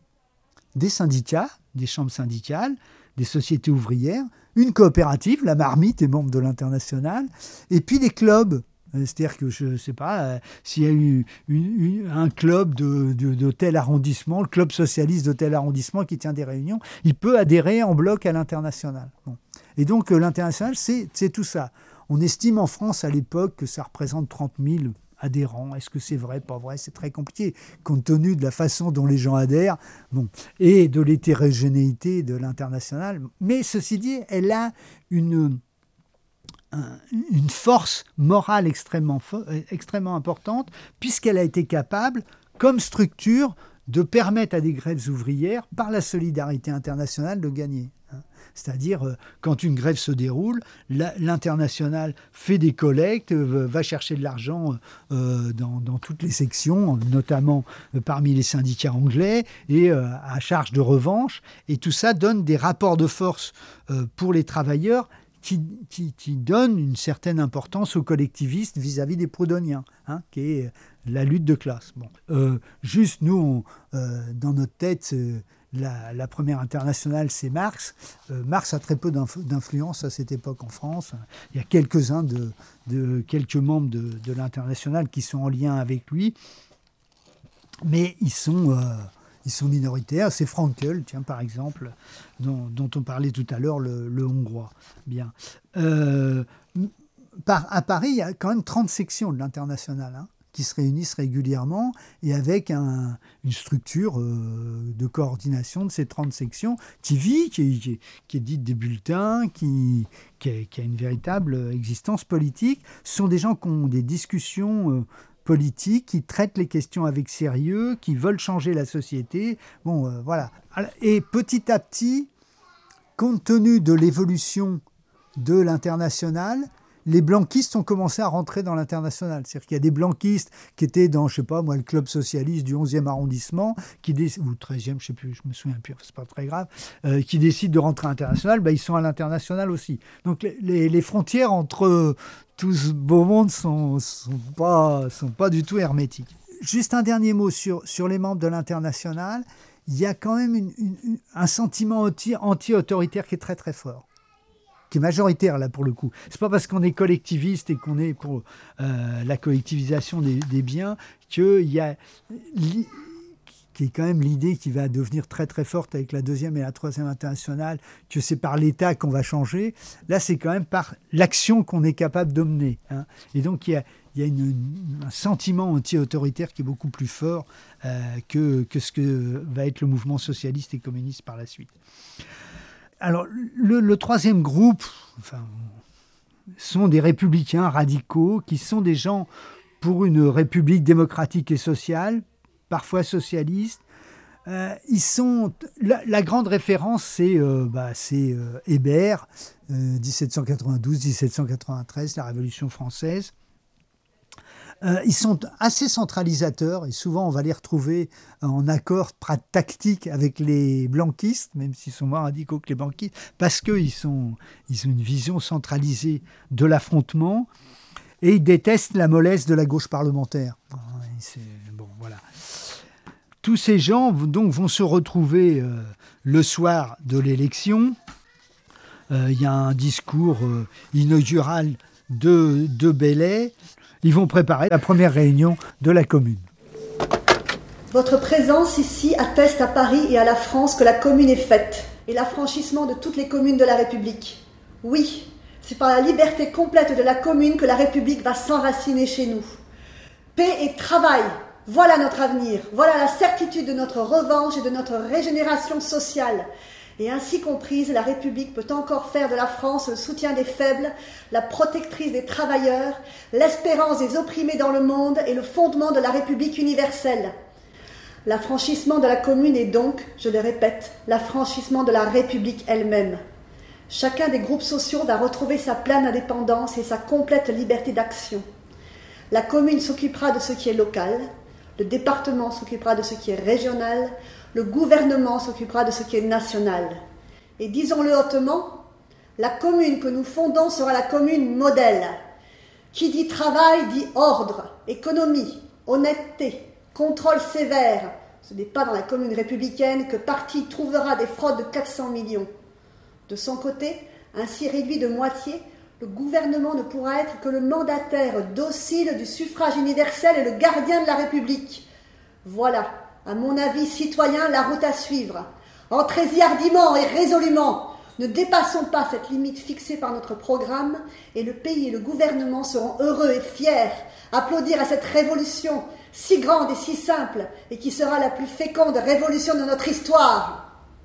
des syndicats, des chambres syndicales, des sociétés ouvrières, une coopérative, La Marmite est membre de l'Internationale, et puis des clubs. C'est-à-dire que, je ne sais pas, euh, s'il y a eu une, une, un club de, de, de tel arrondissement, le club socialiste de tel arrondissement qui tient des réunions, il peut adhérer en bloc à l'Internationale. Bon. Et donc, euh, l'Internationale, c'est, c'est tout ça. On estime en France, à l'époque, que ça représente trente mille adhérents. Est-ce que c'est vrai, pas vrai? C'est très compliqué, compte tenu de la façon dont les gens adhèrent, bon, et de l'hétérogénéité de l'Internationale. Mais ceci dit, elle a une... une force morale extrêmement, extrêmement importante, puisqu'elle a été capable, comme structure, de permettre à des grèves ouvrières, par la solidarité internationale, de gagner. C'est-à-dire, quand une grève se déroule, l'Internationale fait des collectes, va chercher de l'argent dans, dans toutes les sections, notamment parmi les syndicats anglais, et à charge de revanche. Et tout ça donne des rapports de force pour les travailleurs Qui, qui, qui donne une certaine importance aux collectivistes vis-à-vis des proudhoniens, hein, qui est la lutte de classe. Bon. Euh, juste, nous, on, euh, dans notre tête, euh, la, la première internationale, c'est Marx. Euh, Marx a très peu d'inf- d'influence à cette époque en France. Il y a quelques-uns de, de quelques membres de, de l'internationale qui sont en lien avec lui, mais ils sont... Euh, Ils sont minoritaires. C'est Fraenkel, tiens, par exemple, dont, dont on parlait tout à l'heure, le, le hongrois. Bien. Euh, par, à Paris, il y a quand même trente sections de l'Internationale hein, qui se réunissent régulièrement et avec un, une structure euh, de coordination de ces trente sections qui vit, qui, qui, qui édite des bulletins, qui, qui, a, qui a une véritable existence politique. Ce sont des gens qui ont des discussions... Euh, politiques, qui traitent les questions avec sérieux, qui veulent changer la société. Bon, euh, voilà. Et petit à petit, compte tenu de l'évolution de l'international, les blanquistes ont commencé à rentrer dans l'international. C'est-à-dire qu'il y a des blanquistes qui étaient dans, je sais pas moi, le club socialiste du onzième arrondissement, qui dé... ou treizième, je sais plus, je me souviens plus, c'est pas très grave, euh, qui décident de rentrer à l'international, ben, ils sont à l'international aussi. Donc les, les, les frontières entre tout ce beau monde sont, sont, pas, sont pas du tout hermétiques. Juste un dernier mot sur, sur les membres de l'international. Il y a quand même une, une, un sentiment anti, anti-autoritaire qui est très très fort, qui est majoritaire là pour le coup. C'est pas parce qu'on est collectiviste et qu'on est pour euh, la collectivisation des, des biens qu'il y a qui est quand même l'idée qui va devenir très très forte avec la deuxième et la troisième internationale, que c'est par l'État qu'on va changer. Là, c'est quand même par l'action qu'on est capable de mener. Hein. Et donc, il y a, il y a une, un sentiment anti-autoritaire qui est beaucoup plus fort euh, que, que ce que va être le mouvement socialiste et communiste par la suite. Alors, le, le troisième groupe, enfin, sont des républicains radicaux qui sont des gens pour une république démocratique et sociale, parfois socialiste. Euh, ils sont, la, la grande référence, c'est, euh, bah, c'est euh, Hébert, euh, dix-sept cent quatre-vingt-douze dix-sept cent quatre-vingt-treize, la Révolution française. Euh, ils sont assez centralisateurs et souvent on va les retrouver en accord tactique avec les blanquistes, même s'ils sont moins radicaux que les blanquistes, parce qu'ils sont, ils ont une vision centralisée de l'affrontement et ils détestent la mollesse de la gauche parlementaire. C'est, bon, voilà. Tous ces gens donc, vont se retrouver euh, le soir de l'élection. Il euh, y a un discours euh, inaugural de, de Bellay. Ils vont préparer la première réunion de la commune. Votre présence ici atteste à Paris et à la France que la commune est faite, et l'affranchissement de toutes les communes de la République. Oui, c'est par la liberté complète de la commune que la République va s'enraciner chez nous. Paix et travail, voilà notre avenir, voilà la certitude de notre revanche et de notre régénération sociale. Et ainsi comprise, la République peut encore faire de la France le soutien des faibles, la protectrice des travailleurs, l'espérance des opprimés dans le monde et le fondement de la République universelle. L'affranchissement de la commune est donc, je le répète, l'affranchissement de la République elle-même. Chacun des groupes sociaux va retrouver sa pleine indépendance et sa complète liberté d'action. La commune s'occupera de ce qui est local, le département s'occupera de ce qui est régional, le gouvernement s'occupera de ce qui est national. Et disons-le hautement, la commune que nous fondons sera la commune modèle. Qui dit travail dit ordre, économie, honnêteté, contrôle sévère. Ce n'est pas dans la commune républicaine que parti trouvera des fraudes de quatre cents millions. De son côté, ainsi réduit de moitié, le gouvernement ne pourra être que le mandataire docile du suffrage universel et le gardien de la République. Voilà, à mon avis citoyen, la route à suivre. Entrez-y hardiment et résolument. Ne dépassons pas cette limite fixée par notre programme et le pays et le gouvernement seront heureux et fiers. Applaudir à cette révolution si grande et si simple et qui sera la plus féconde révolution de notre histoire.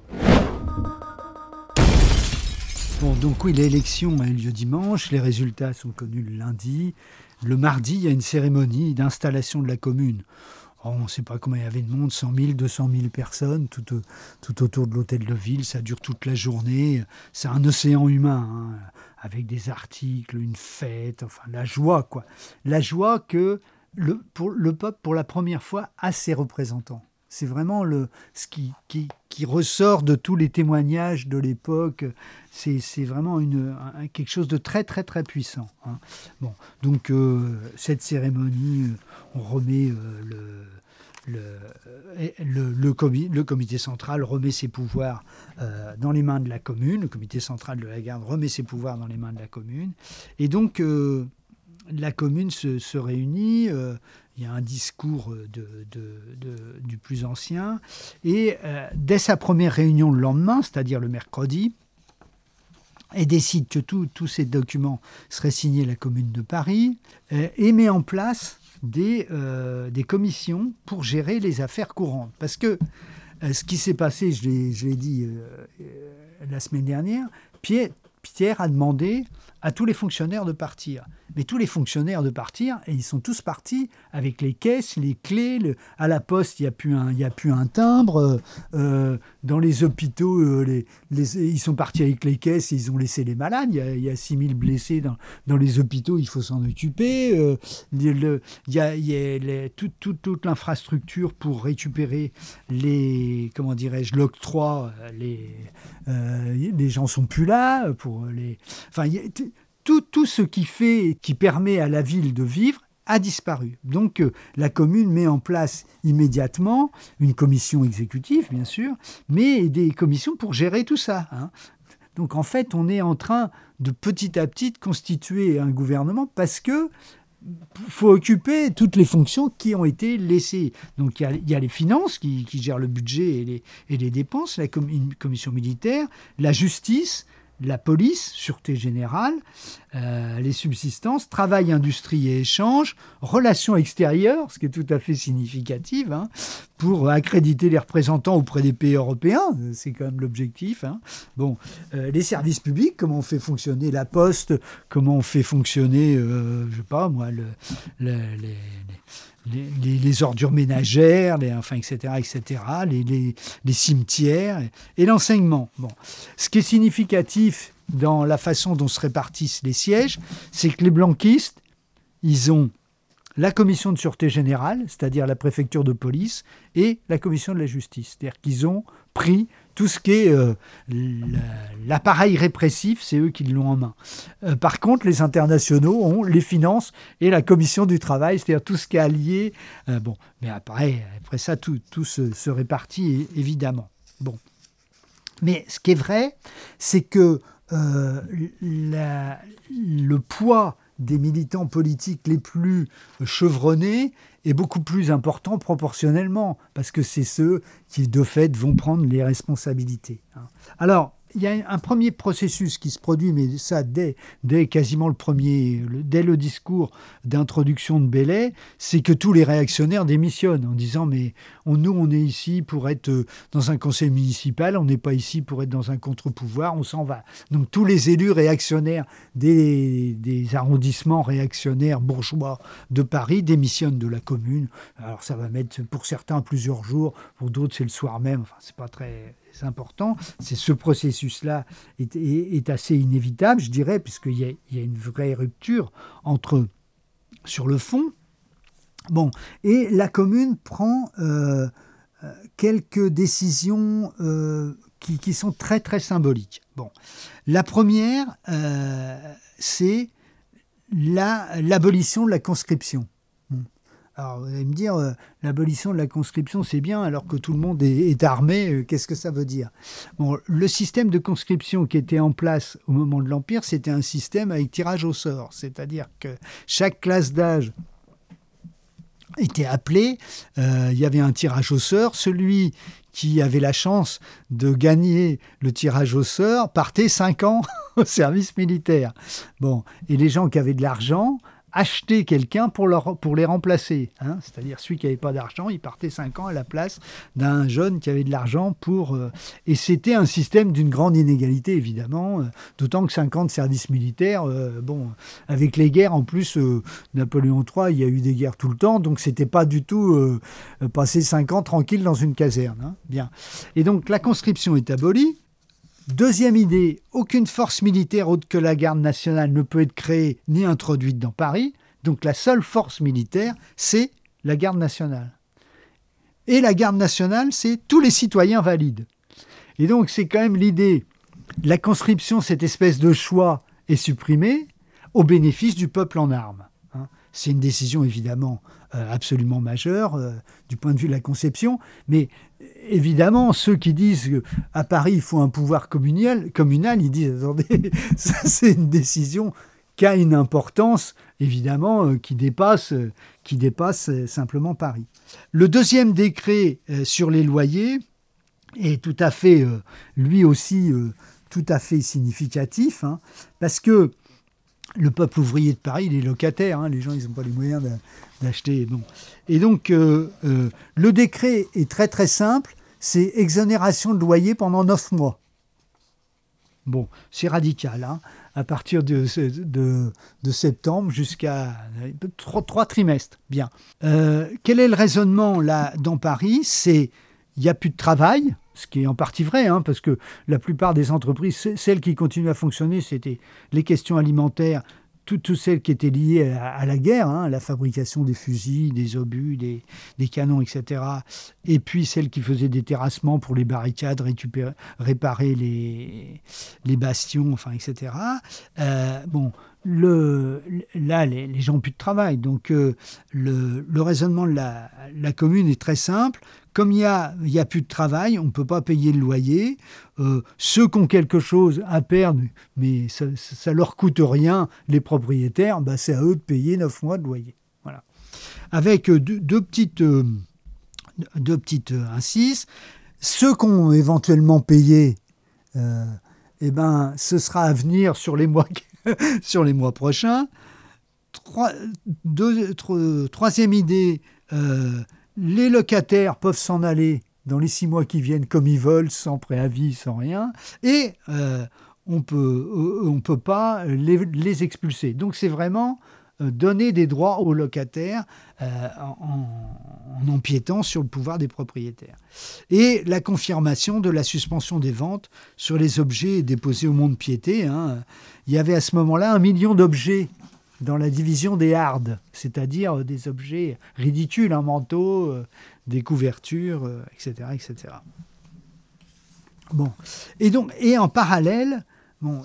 Bon, donc oui, l'élection a eu lieu dimanche, les résultats sont connus le lundi. Le mardi, il y a une cérémonie d'installation de la commune. Oh, on ne sait pas combien il y avait de monde, cent mille, deux cent mille personnes, tout, tout autour de l'hôtel de ville, ça dure toute la journée. C'est un océan humain, hein, avec des articles, une fête, enfin la joie, quoi. La joie que le, pour, le peuple, pour la première fois, a ses représentants. C'est vraiment le, ce qui, qui, qui ressort de tous les témoignages de l'époque. C'est, c'est vraiment une, un, quelque chose de très, très, très puissant. Hein. Bon, donc, euh, cette cérémonie, on remet euh, le, le, le, le, comi, le comité central remet ses pouvoirs euh, dans les mains de la commune. Le comité central de la garde remet ses pouvoirs dans les mains de la commune. Et donc, euh, la commune se, se réunit. Euh, Il y a un discours de, de, de, du plus ancien. Et euh, dès sa première réunion le lendemain, c'est-à-dire le mercredi, elle décide que tous ces documents seraient signés à la Commune de Paris euh, et met en place des, euh, des commissions pour gérer les affaires courantes. Parce que euh, ce qui s'est passé, je l'ai, je l'ai dit euh, euh, la semaine dernière, Pierre, Pierre a demandé à tous les fonctionnaires de partir. mais tous les fonctionnaires de partir, et ils sont tous partis avec les caisses, les clés. Le, à la poste, il n'y a plus un, il y a plus un timbre. Euh, dans les hôpitaux, euh, les, les, ils sont partis avec les caisses et ils ont laissé les malades. Il y a, il y a six mille blessés dans, dans les hôpitaux, il faut s'en occuper. Euh, le, il y a, il y a les, tout, tout, toute l'infrastructure pour récupérer les, comment dirais-je, l'octroi. Les, euh, les gens sont plus là. Pour les, enfin, il y a, tout, tout ce qui fait, qui permet à la ville de vivre a disparu. Donc euh, la commune met en place immédiatement une commission exécutive, bien sûr, mais des commissions pour gérer tout ça. Hein. Donc en fait, on est en train de petit à petit de constituer un gouvernement parce que faut occuper toutes les fonctions qui ont été laissées. Donc il y a, il y a les finances qui, qui gèrent le budget et les, et les dépenses, la com- une commission militaire, la justice, la police, sûreté générale, euh, les subsistances, travail, industrie et échange, relations extérieures, ce qui est tout à fait significatif, hein, pour accréditer les représentants auprès des pays européens, c'est quand même l'objectif. Hein. Bon, euh, les services publics, comment on fait fonctionner la poste, comment on fait fonctionner, euh, je sais pas moi, le, le, les, les, les, les ordures ménagères, les, enfin, et cetera, et cetera, les, les, les cimetières et, et l'enseignement. Bon, ce qui est significatif dans la façon dont se répartissent les sièges, c'est que les blanquistes, ils ont la commission de sûreté générale, c'est-à-dire la préfecture de police, et la commission de la justice. C'est-à-dire qu'ils ont pris tout ce qui est euh, l'appareil répressif, c'est eux qui l'ont en main. Euh, par contre, les internationaux ont les finances et la commission du travail, c'est-à-dire tout ce qui est allié. Euh, bon, mais après, après ça, tout, tout se, se répartit évidemment. Bon. Mais ce qui est vrai, c'est que euh, la, le poids des militants politiques les plus chevronnés est beaucoup plus important proportionnellement, parce que c'est ceux qui, de fait, vont prendre les responsabilités. Alors, il y a un premier processus qui se produit, mais ça dès, dès quasiment le premier, le, dès le discours d'introduction de Bellay, c'est que tous les réactionnaires démissionnent en disant mais on, nous on est ici pour être dans un conseil municipal, on n'est pas ici pour être dans un contre-pouvoir, on s'en va. Donc tous les élus réactionnaires des, des arrondissements réactionnaires bourgeois de Paris démissionnent de la commune. Alors ça va mettre pour certains plusieurs jours, pour d'autres c'est le soir même, enfin c'est pas très... C'est important, c'est ce processus-là est, est, est assez inévitable, je dirais, puisqu'il y a, il y a une vraie rupture entre, sur le fond. Bon, et la commune prend euh, quelques décisions euh, qui, qui sont très très symboliques. Bon, la première, euh, c'est la, l'abolition de la conscription. Alors, vous allez me dire, euh, l'abolition de la conscription, c'est bien, alors que tout le monde est, est armé, euh, qu'est-ce que ça veut dire ? Bon, le système de conscription qui était en place au moment de l'Empire, c'était un système avec tirage au sort, c'est-à-dire que chaque classe d'âge était appelée, euh, il y avait un tirage au sort, celui qui avait la chance de gagner le tirage au sort partait cinq ans au service militaire. Bon, et les gens qui avaient de l'argent acheter quelqu'un pour, leur, pour les remplacer. Hein. C'est-à-dire, celui qui n'avait pas d'argent, il partait cinq ans à la place d'un jeune qui avait de l'argent pour... Euh, et c'était un système d'une grande inégalité, évidemment, euh, d'autant que cinq ans de service militaire, euh, bon, avec les guerres, en plus, euh, Napoléon trois, il y a eu des guerres tout le temps, donc c'était pas du tout euh, passer cinq ans tranquille dans une caserne. Hein. Bien. Et donc, la conscription est abolie. Deuxième idée, aucune force militaire autre que la garde nationale ne peut être créée ni introduite dans Paris. Donc la seule force militaire, c'est la garde nationale. Et la garde nationale, c'est tous les citoyens valides. Et donc c'est quand même l'idée, la conscription, cette espèce de choix, est supprimée au bénéfice du peuple en armes. Hein. C'est une décision évidemment euh, absolument majeure euh, du point de vue de la conception, mais évidemment, ceux qui disent qu'à Paris, il faut un pouvoir communal, communal ils disent, attendez, ça c'est une décision qui a une importance, évidemment, euh, qui, dépasse, euh, qui dépasse euh, simplement Paris. Le deuxième décret euh, sur les loyers est tout à fait, euh, lui aussi, euh, tout à fait significatif, hein, parce que le peuple ouvrier de Paris, il est locataire, hein, les gens, ils n'ont pas les moyens de, d'acheter. Bon. Et donc, euh, euh, le décret est très très simple, c'est exonération de loyer pendant neuf mois. Bon, c'est radical. Hein. à partir de, de, de septembre jusqu'à trois, trois trimestres. Bien. Euh, quel est le raisonnement là dans Paris ? C'est il n'y a plus de travail, ce qui est en partie vrai, hein, parce que la plupart des entreprises, celles qui continuent à fonctionner, c'était les questions alimentaires, toutes, toutes celles qui étaient liées à, à la guerre, hein, la fabrication des fusils, des obus, des, des canons, et cetera. Et puis celles qui faisaient des terrassements pour les barricades, récupérer, réparer les, les bastions, enfin, et cetera. Euh, bon, le, là, les, les gens n'ont plus de travail. Donc, euh, le, le raisonnement de la, la commune est très simple. Comme il n'y a, il y a plus de travail, on ne peut pas payer le loyer. Euh, ceux qui ont quelque chose à perdre, mais ça ne leur coûte rien, les propriétaires, bah, c'est à eux de payer neuf mois de loyer. Voilà. Avec deux, deux petites, euh, deux petites euh, incises. Ceux qui ont éventuellement payé, euh, eh ben, ce sera à venir sur les mois, sur les mois prochains. Trois, deux, trois, troisième idée, euh, les locataires peuvent s'en aller dans les six mois qui viennent comme ils veulent, sans préavis, sans rien, et euh, on peut, euh, on peut pas les, les expulser. Donc c'est vraiment euh, donner des droits aux locataires euh, en, en empiétant sur le pouvoir des propriétaires. Et la confirmation de la suspension des ventes sur les objets déposés au mont-de-piété. Hein. Il y avait à ce moment-là un million d'objets dans la division des hardes, c'est-à-dire des objets ridicules, un manteau, euh, des couvertures, euh, et cetera, et cetera. Bon, et donc, et en parallèle, bon,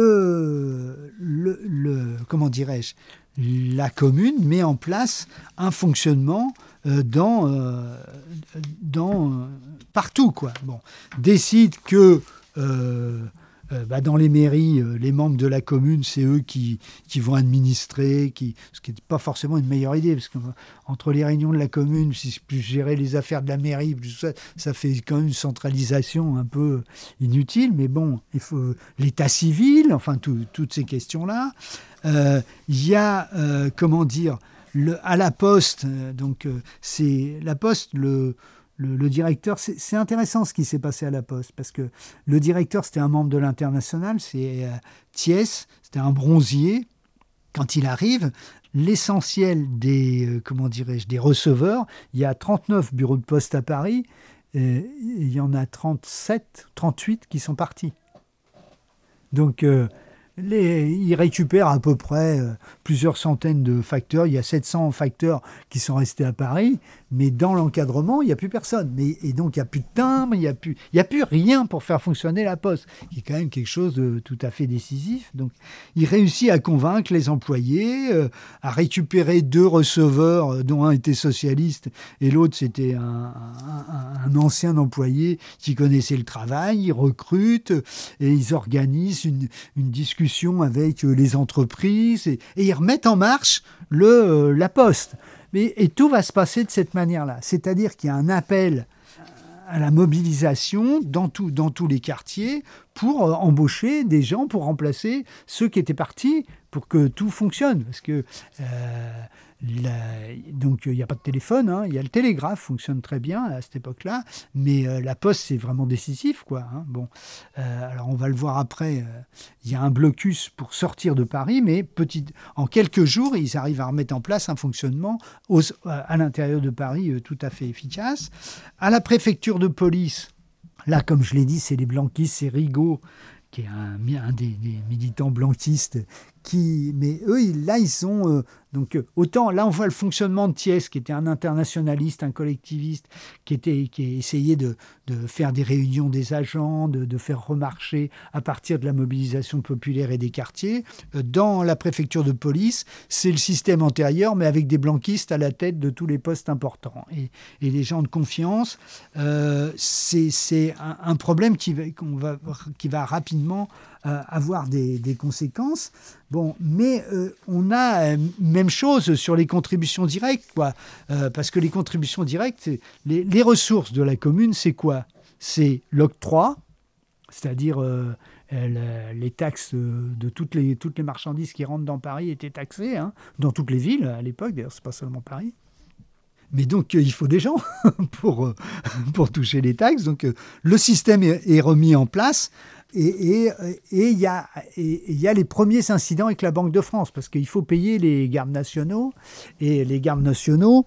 le, le, le, comment dirais-je, la commune met en place un fonctionnement euh, dans, euh, dans euh, partout, quoi. Bon, décide que euh, Euh, bah dans les mairies, euh, les membres de la commune, c'est eux qui, qui vont administrer, qui, ce qui n'est pas forcément une meilleure idée, parce qu'entre les réunions de la commune, si plus gérer les affaires de la mairie, tout ça, ça fait quand même une centralisation un peu inutile, mais bon, il faut l'état civil, enfin tout, toutes ces questions-là. Euh, il y a, euh, comment dire, le, à la Poste, euh, donc euh, c'est la Poste, le... Le, le directeur, c'est, c'est intéressant ce qui s'est passé à la Poste, parce que le directeur, c'était un membre de l'Internationale, c'est euh, Thiès, c'était un bronzier. Quand il arrive, l'essentiel des, euh, comment dirais-je, des receveurs, il y a trente-neuf bureaux de poste à Paris, et il y en a trente-sept, trente-huit qui sont partis. Donc, euh, les, ils récupèrent à peu près euh, plusieurs centaines de facteurs. Il y a sept cents facteurs qui sont restés à Paris, mais dans l'encadrement, il n'y a plus personne. Mais, et donc, il n'y a plus de timbre, il n'y a plus, il n'y a plus rien pour faire fonctionner la Poste, qui est quand même quelque chose de tout à fait décisif. Donc, il réussit à convaincre les employés, euh, à récupérer deux receveurs, dont un était socialiste et l'autre, c'était un, un, un ancien employé qui connaissait le travail. Ils recrutent et ils organisent une, une discussion avec les entreprises et, et ils remettent en marche le, euh, la Poste. Mais, et tout va se passer de cette manière-là. C'est-à-dire qu'il y a un appel à la mobilisation dans, tout, dans tous les quartiers pour euh, embaucher des gens pour remplacer ceux qui étaient partis pour que tout fonctionne. Parce que euh, la, donc il n'y a pas de téléphone, hein, il y a le télégraphe, fonctionne très bien à cette époque-là, mais euh, la Poste c'est vraiment décisif, quoi. Hein, bon, euh, alors on va le voir après. Euh, il y a un blocus pour sortir de Paris, mais petit, en quelques jours ils arrivent à remettre en place un fonctionnement aux, à l'intérieur de Paris euh, tout à fait efficace. À la préfecture de police, là comme je l'ai dit, c'est les blanquistes, c'est Rigaud qui est un, un des, des militants blanquistes, qui, mais eux, ils, là, ils sont... Euh, donc, euh, autant, là, on voit le fonctionnement de Thiès, qui était un internationaliste, un collectiviste, qui, était, qui essayait de, de faire des réunions des agents, de, de faire remarcher à partir de la mobilisation populaire et des quartiers. Euh, dans la préfecture de police, c'est le système antérieur, mais avec des blanquistes à la tête de tous les postes importants. Et, et les gens de confiance, euh, c'est, c'est un, un problème qui va, qu'on va, qui va rapidement euh, avoir des, des conséquences. Bon, mais euh, on a euh, même chose sur les contributions directes, quoi. Euh, parce que les contributions directes, les, les ressources de la commune, c'est quoi ? C'est l'octroi, c'est-à-dire euh, euh, les taxes de toutes les, toutes les marchandises qui rentrent dans Paris étaient taxées, hein, dans toutes les villes à l'époque, d'ailleurs c'est pas seulement Paris. Mais donc, il faut des gens pour, pour toucher les taxes. Donc, le système est, est remis en place. Et il y, y a les premiers incidents avec la Banque de France, parce qu'il faut payer les gardes nationaux. Et les gardes nationaux,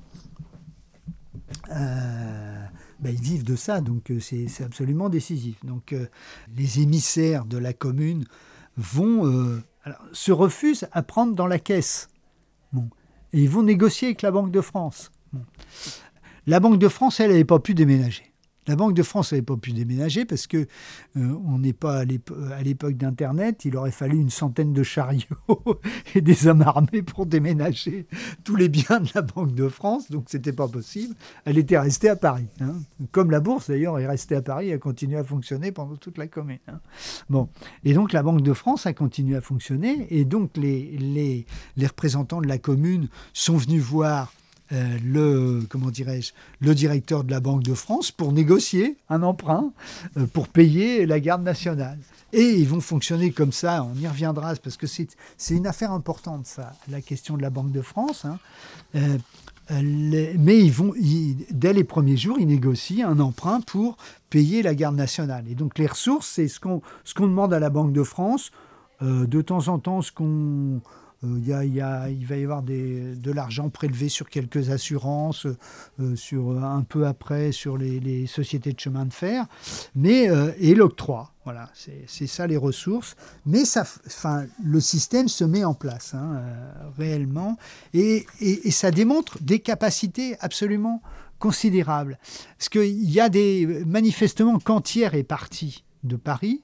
euh, ben, ils vivent de ça, donc c'est, c'est absolument décisif. Donc, euh, les émissaires de la commune vont, euh, alors, se refusent à prendre dans la caisse. Bon. Et ils vont négocier avec la Banque de France. Bon. La Banque de France, elle n'avait pas pu déménager. La Banque de France n'avait pas pu déménager parce qu'on euh, n'est pas à l'époque, à l'époque d'Internet. Il aurait fallu une centaine de chariots et des hommes armés pour déménager tous les biens de la Banque de France. Donc, ce n'était pas possible. Elle était restée à Paris. Hein. Comme la bourse, d'ailleurs, est restée à Paris et a continué à fonctionner pendant toute la commune. Hein. Bon. Et donc, la Banque de France a continué à fonctionner. Et donc, les, les, les représentants de la commune sont venus voir Euh, le, comment dirais-je, le directeur de la Banque de France pour négocier un emprunt euh, pour payer la garde nationale. Et ils vont fonctionner comme ça, on y reviendra, parce que c'est, c'est une affaire importante, ça, la question de la Banque de France. Hein. Euh, les, mais ils vont, ils, dès les premiers jours, ils négocient un emprunt pour payer la garde nationale. Et donc les ressources, c'est ce qu'on, ce qu'on demande à la Banque de France. Euh, de temps en temps, ce qu'on... Il, y a, il, y a, il va y avoir des, de l'argent prélevé sur quelques assurances, euh, sur, un peu après sur les, les sociétés de chemin de fer, mais, euh, et l'octroi. Voilà, c'est, c'est ça les ressources. Mais ça, enfin, le système se met en place hein, euh, réellement et, et, et ça démontre des capacités absolument considérables. Parce qu'il y a des... Manifestement, quand Thiers est parti de Paris,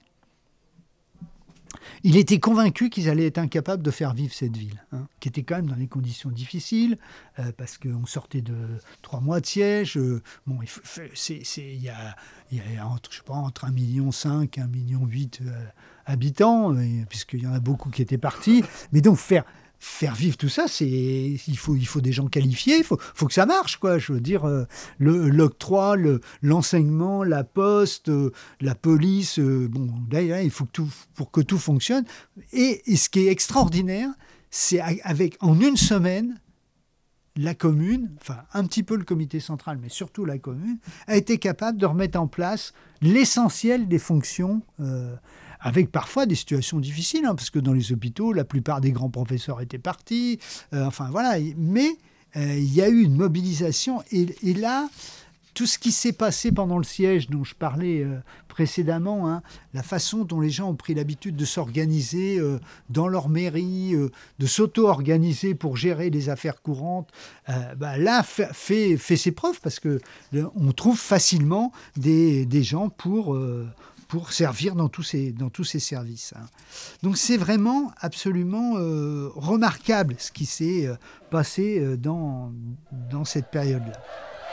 il était convaincu qu'ils allaient être incapables de faire vivre cette ville, hein, qui était quand même dans des conditions difficiles, euh, parce qu'on sortait de trois mois de siège. Euh, bon, il faut, c'est, c'est, il y a, il y a entre, je sais pas, entre un virgule cinq million et un virgule huit million euh, habitants, et, puisqu'il y en a beaucoup qui étaient partis. Mais donc, faire... Faire vivre tout ça, c'est il faut il faut des gens qualifiés, il faut faut que ça marche quoi. Je veux dire euh, le l'octroi, le l'enseignement, la poste, euh, la police. Euh, bon, là, il faut que tout pour que tout fonctionne. Et, et ce qui est extraordinaire, c'est avec en une semaine, la commune, enfin un petit peu le comité central, mais surtout la commune, a été capable de remettre en place l'essentiel des fonctions. Euh, avec parfois des situations difficiles, hein, parce que dans les hôpitaux, la plupart des grands professeurs étaient partis, euh, enfin voilà, mais euh, il y a eu une mobilisation, et, et là, tout ce qui s'est passé pendant le siège dont je parlais euh, précédemment, hein, la façon dont les gens ont pris l'habitude de s'organiser euh, dans leur mairie, euh, de s'auto-organiser pour gérer les affaires courantes, euh, bah, là, fait, fait, fait ses preuves, parce qu'on trouve facilement des, des gens pour... Euh, pour servir dans tous ces, dans tous ces services. Hein. Donc c'est vraiment absolument euh, remarquable ce qui s'est euh, passé euh, dans, dans cette période-là.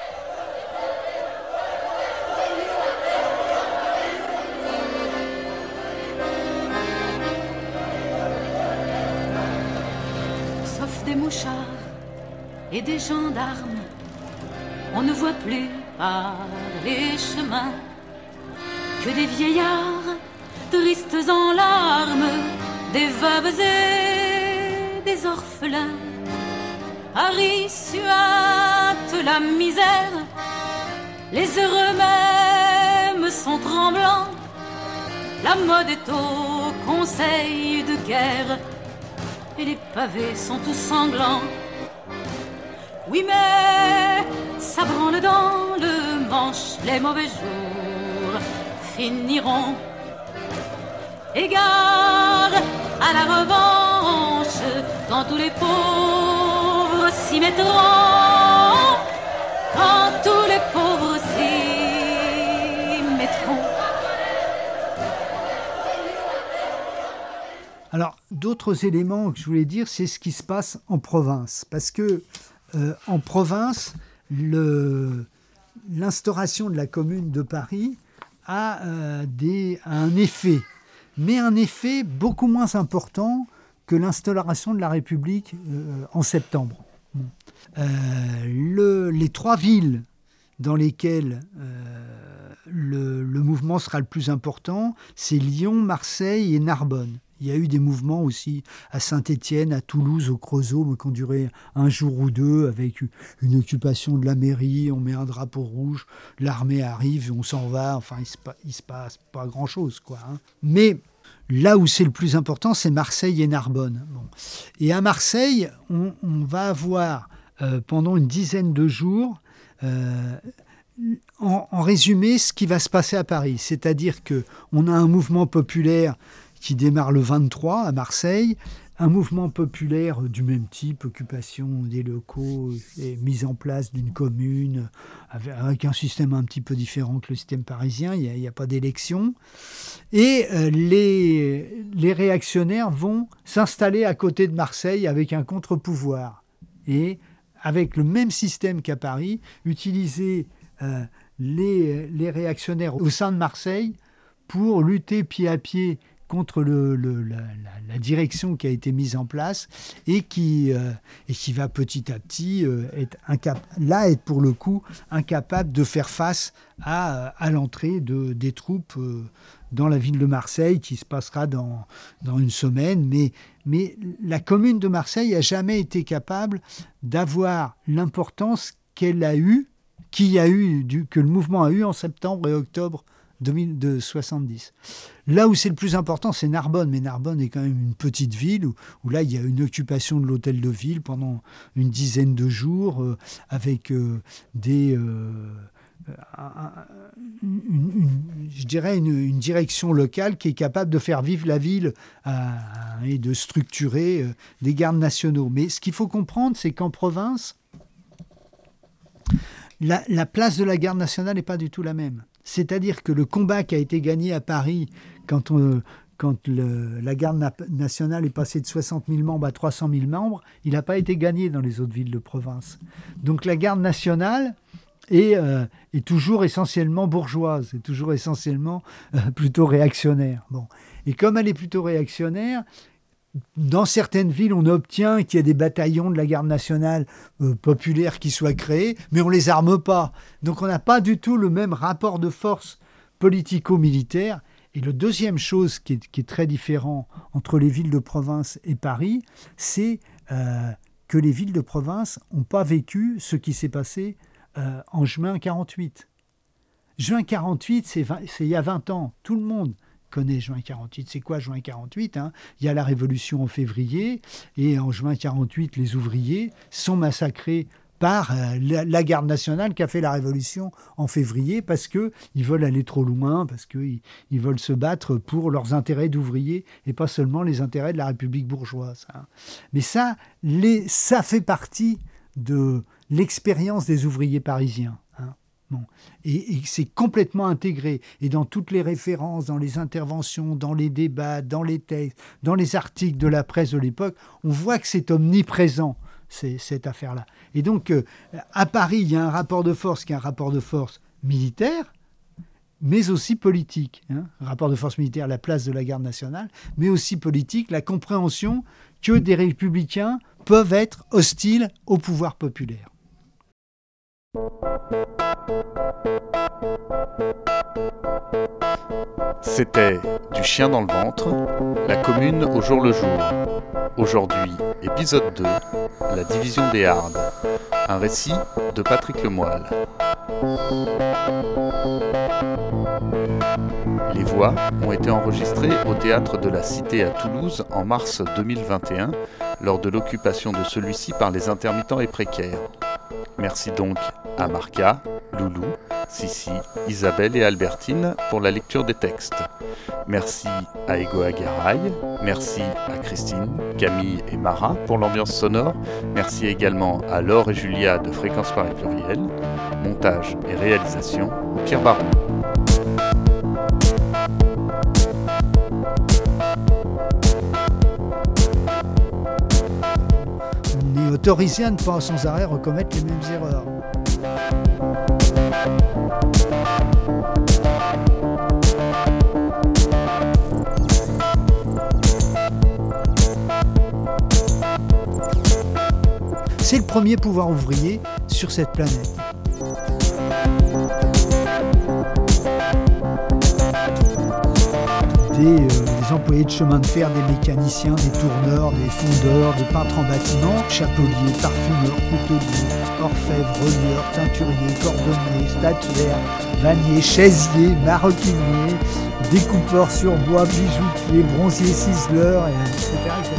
Sauf des mouchards et des gendarmes, on ne voit plus par les chemins que des vieillards, tristes en larmes, des veuves et des orphelins. Paris suinte la misère, les heureux même sont tremblants. La mode est au conseil de guerre, et les pavés sont tous sanglants. Oui, mais ça branle dans le manche, les mauvais jours finiront. Et garde à la revanche quand tous les pauvres s'y mettront, quand tous les pauvres s'y mettront. Alors, d'autres éléments que je voulais dire, c'est ce qui se passe en province. Parce que euh, en province, le, l'instauration de la Commune de Paris a, euh, des, a un effet, mais un effet beaucoup moins important que l'instauration de la République euh, en septembre. Euh, le, les trois villes dans lesquelles euh, le, le mouvement sera le plus important, c'est Lyon, Marseille et Narbonne. Il y a eu des mouvements aussi à Saint-Étienne, à Toulouse, au Creusot, mais qui ont duré un jour ou deux, avec une occupation de la mairie, on met un drapeau rouge, l'armée arrive, on s'en va, enfin, il se, il se passe pas grand-chose, quoi. Hein. Mais là où c'est le plus important, c'est Marseille et Narbonne. Bon. Et à Marseille, on, on va avoir, euh, pendant une dizaine de jours, euh, en, en résumé, ce qui va se passer à Paris. C'est-à-dire qu'on a un mouvement populaire qui démarre le vingt-trois à Marseille, un mouvement populaire du même type, occupation des locaux, et mise en place d'une commune, avec un système un petit peu différent que le système parisien, il n'y a, a pas d'élection. Et euh, les, les réactionnaires vont s'installer à côté de Marseille avec un contre-pouvoir. Et avec le même système qu'à Paris, utiliser euh, les, les réactionnaires au sein de Marseille pour lutter pied à pied contre le, le, la, la, la direction qui a été mise en place et qui, euh, et qui va petit à petit euh, être incap- là être pour le coup incapable de faire face à, à l'entrée de, des troupes euh, dans la ville de Marseille, qui se passera dans, dans une semaine. Mais, mais la commune de Marseille n'a jamais été capable d'avoir l'importance qu'elle a eue, qu'il a eu, du, que le mouvement a eu en septembre et octobre de soixante-dix. Là où c'est le plus important, c'est Narbonne. Mais Narbonne est quand même une petite ville où, où là, il y a une occupation de l'hôtel de ville pendant une dizaine de jours euh, avec euh, des... Euh, une, une, je dirais une, une direction locale qui est capable de faire vivre la ville euh, et de structurer euh, des gardes nationaux. Mais ce qu'il faut comprendre, c'est qu'en province, la, la place de la garde nationale n'est pas du tout la même. C'est-à-dire que le combat qui a été gagné à Paris quand, on, quand le, la garde na- nationale est passée de soixante mille membres à trois cent mille membres, il n'a pas été gagné dans les autres villes de province. Donc la garde nationale est, euh, est toujours essentiellement bourgeoise, est toujours essentiellement euh, plutôt réactionnaire. Bon. Et comme elle est plutôt réactionnaire, dans certaines villes, on obtient qu'il y ait des bataillons de la garde nationale euh, populaire qui soient créés, mais on ne les arme pas. Donc on n'a pas du tout le même rapport de force politico-militaire. Et la deuxième chose qui est, qui est très différent entre les villes de province et Paris, c'est euh, que les villes de province n'ont pas vécu ce qui s'est passé euh, en juin quarante-huit. Juin quarante-huit, c'est, vingt, c'est il y a vingt ans. Tout le monde connaît juin quarante-huit. C'est quoi juin quarante-huit, hein ? Il y a la révolution en février, et en juin quarante-huit, les ouvriers sont massacrés par euh, la, la garde nationale qui a fait la révolution en février parce qu'ils veulent aller trop loin, parce qu'ils ils veulent se battre pour leurs intérêts d'ouvriers et pas seulement les intérêts de la République bourgeoise. Hein. Mais ça, les, ça fait partie de l'expérience des ouvriers parisiens. Hein. Bon. Et, et c'est complètement intégré. Et dans toutes les références, dans les interventions, dans les débats, dans les textes, dans les articles de la presse de l'époque, on voit que c'est omniprésent, c'est, cette affaire-là. Et donc, euh, à Paris, il y a un rapport de force qui est un rapport de force militaire, mais aussi politique. Hein. Rapport de force militaire, la place de la garde nationale, mais aussi politique, la compréhension que des républicains peuvent être hostiles au pouvoir populaire. C'était Du chien dans le ventre, la commune au jour le jour. Aujourd'hui, épisode deux, la division des Hardes. Un récit de Patrick Lemoyle. Les voix ont été enregistrées au théâtre de la Cité à Toulouse en mars deux mille vingt et un, lors de l'occupation de celui-ci par les intermittents et précaires. Merci donc à Marca, Loulou, Sissi, Isabelle et Albertine pour la lecture des textes. Merci à Ego Agaray, merci à Christine, Camille et Mara pour l'ambiance sonore. Merci également à Laure et Julia de Fréquence Paris Pluriel. Montage et réalisation, Pierre Baron. On est autorisé à ne pas sans arrêt recommettre les mêmes erreurs. C'est le premier pouvoir ouvrier sur cette planète. Des, euh, des employés de chemin de fer, des mécaniciens, des tourneurs, des fondeurs, des peintres en bâtiment, chapeliers, parfumeurs, couteliers, orfèvres, relieurs, teinturiers, cordonniers, statuaires, vanniers, chaisiers, maroquiniers, découpeurs sur bois, bijoutiers, bronziers, ciseleurs, et cetera et cetera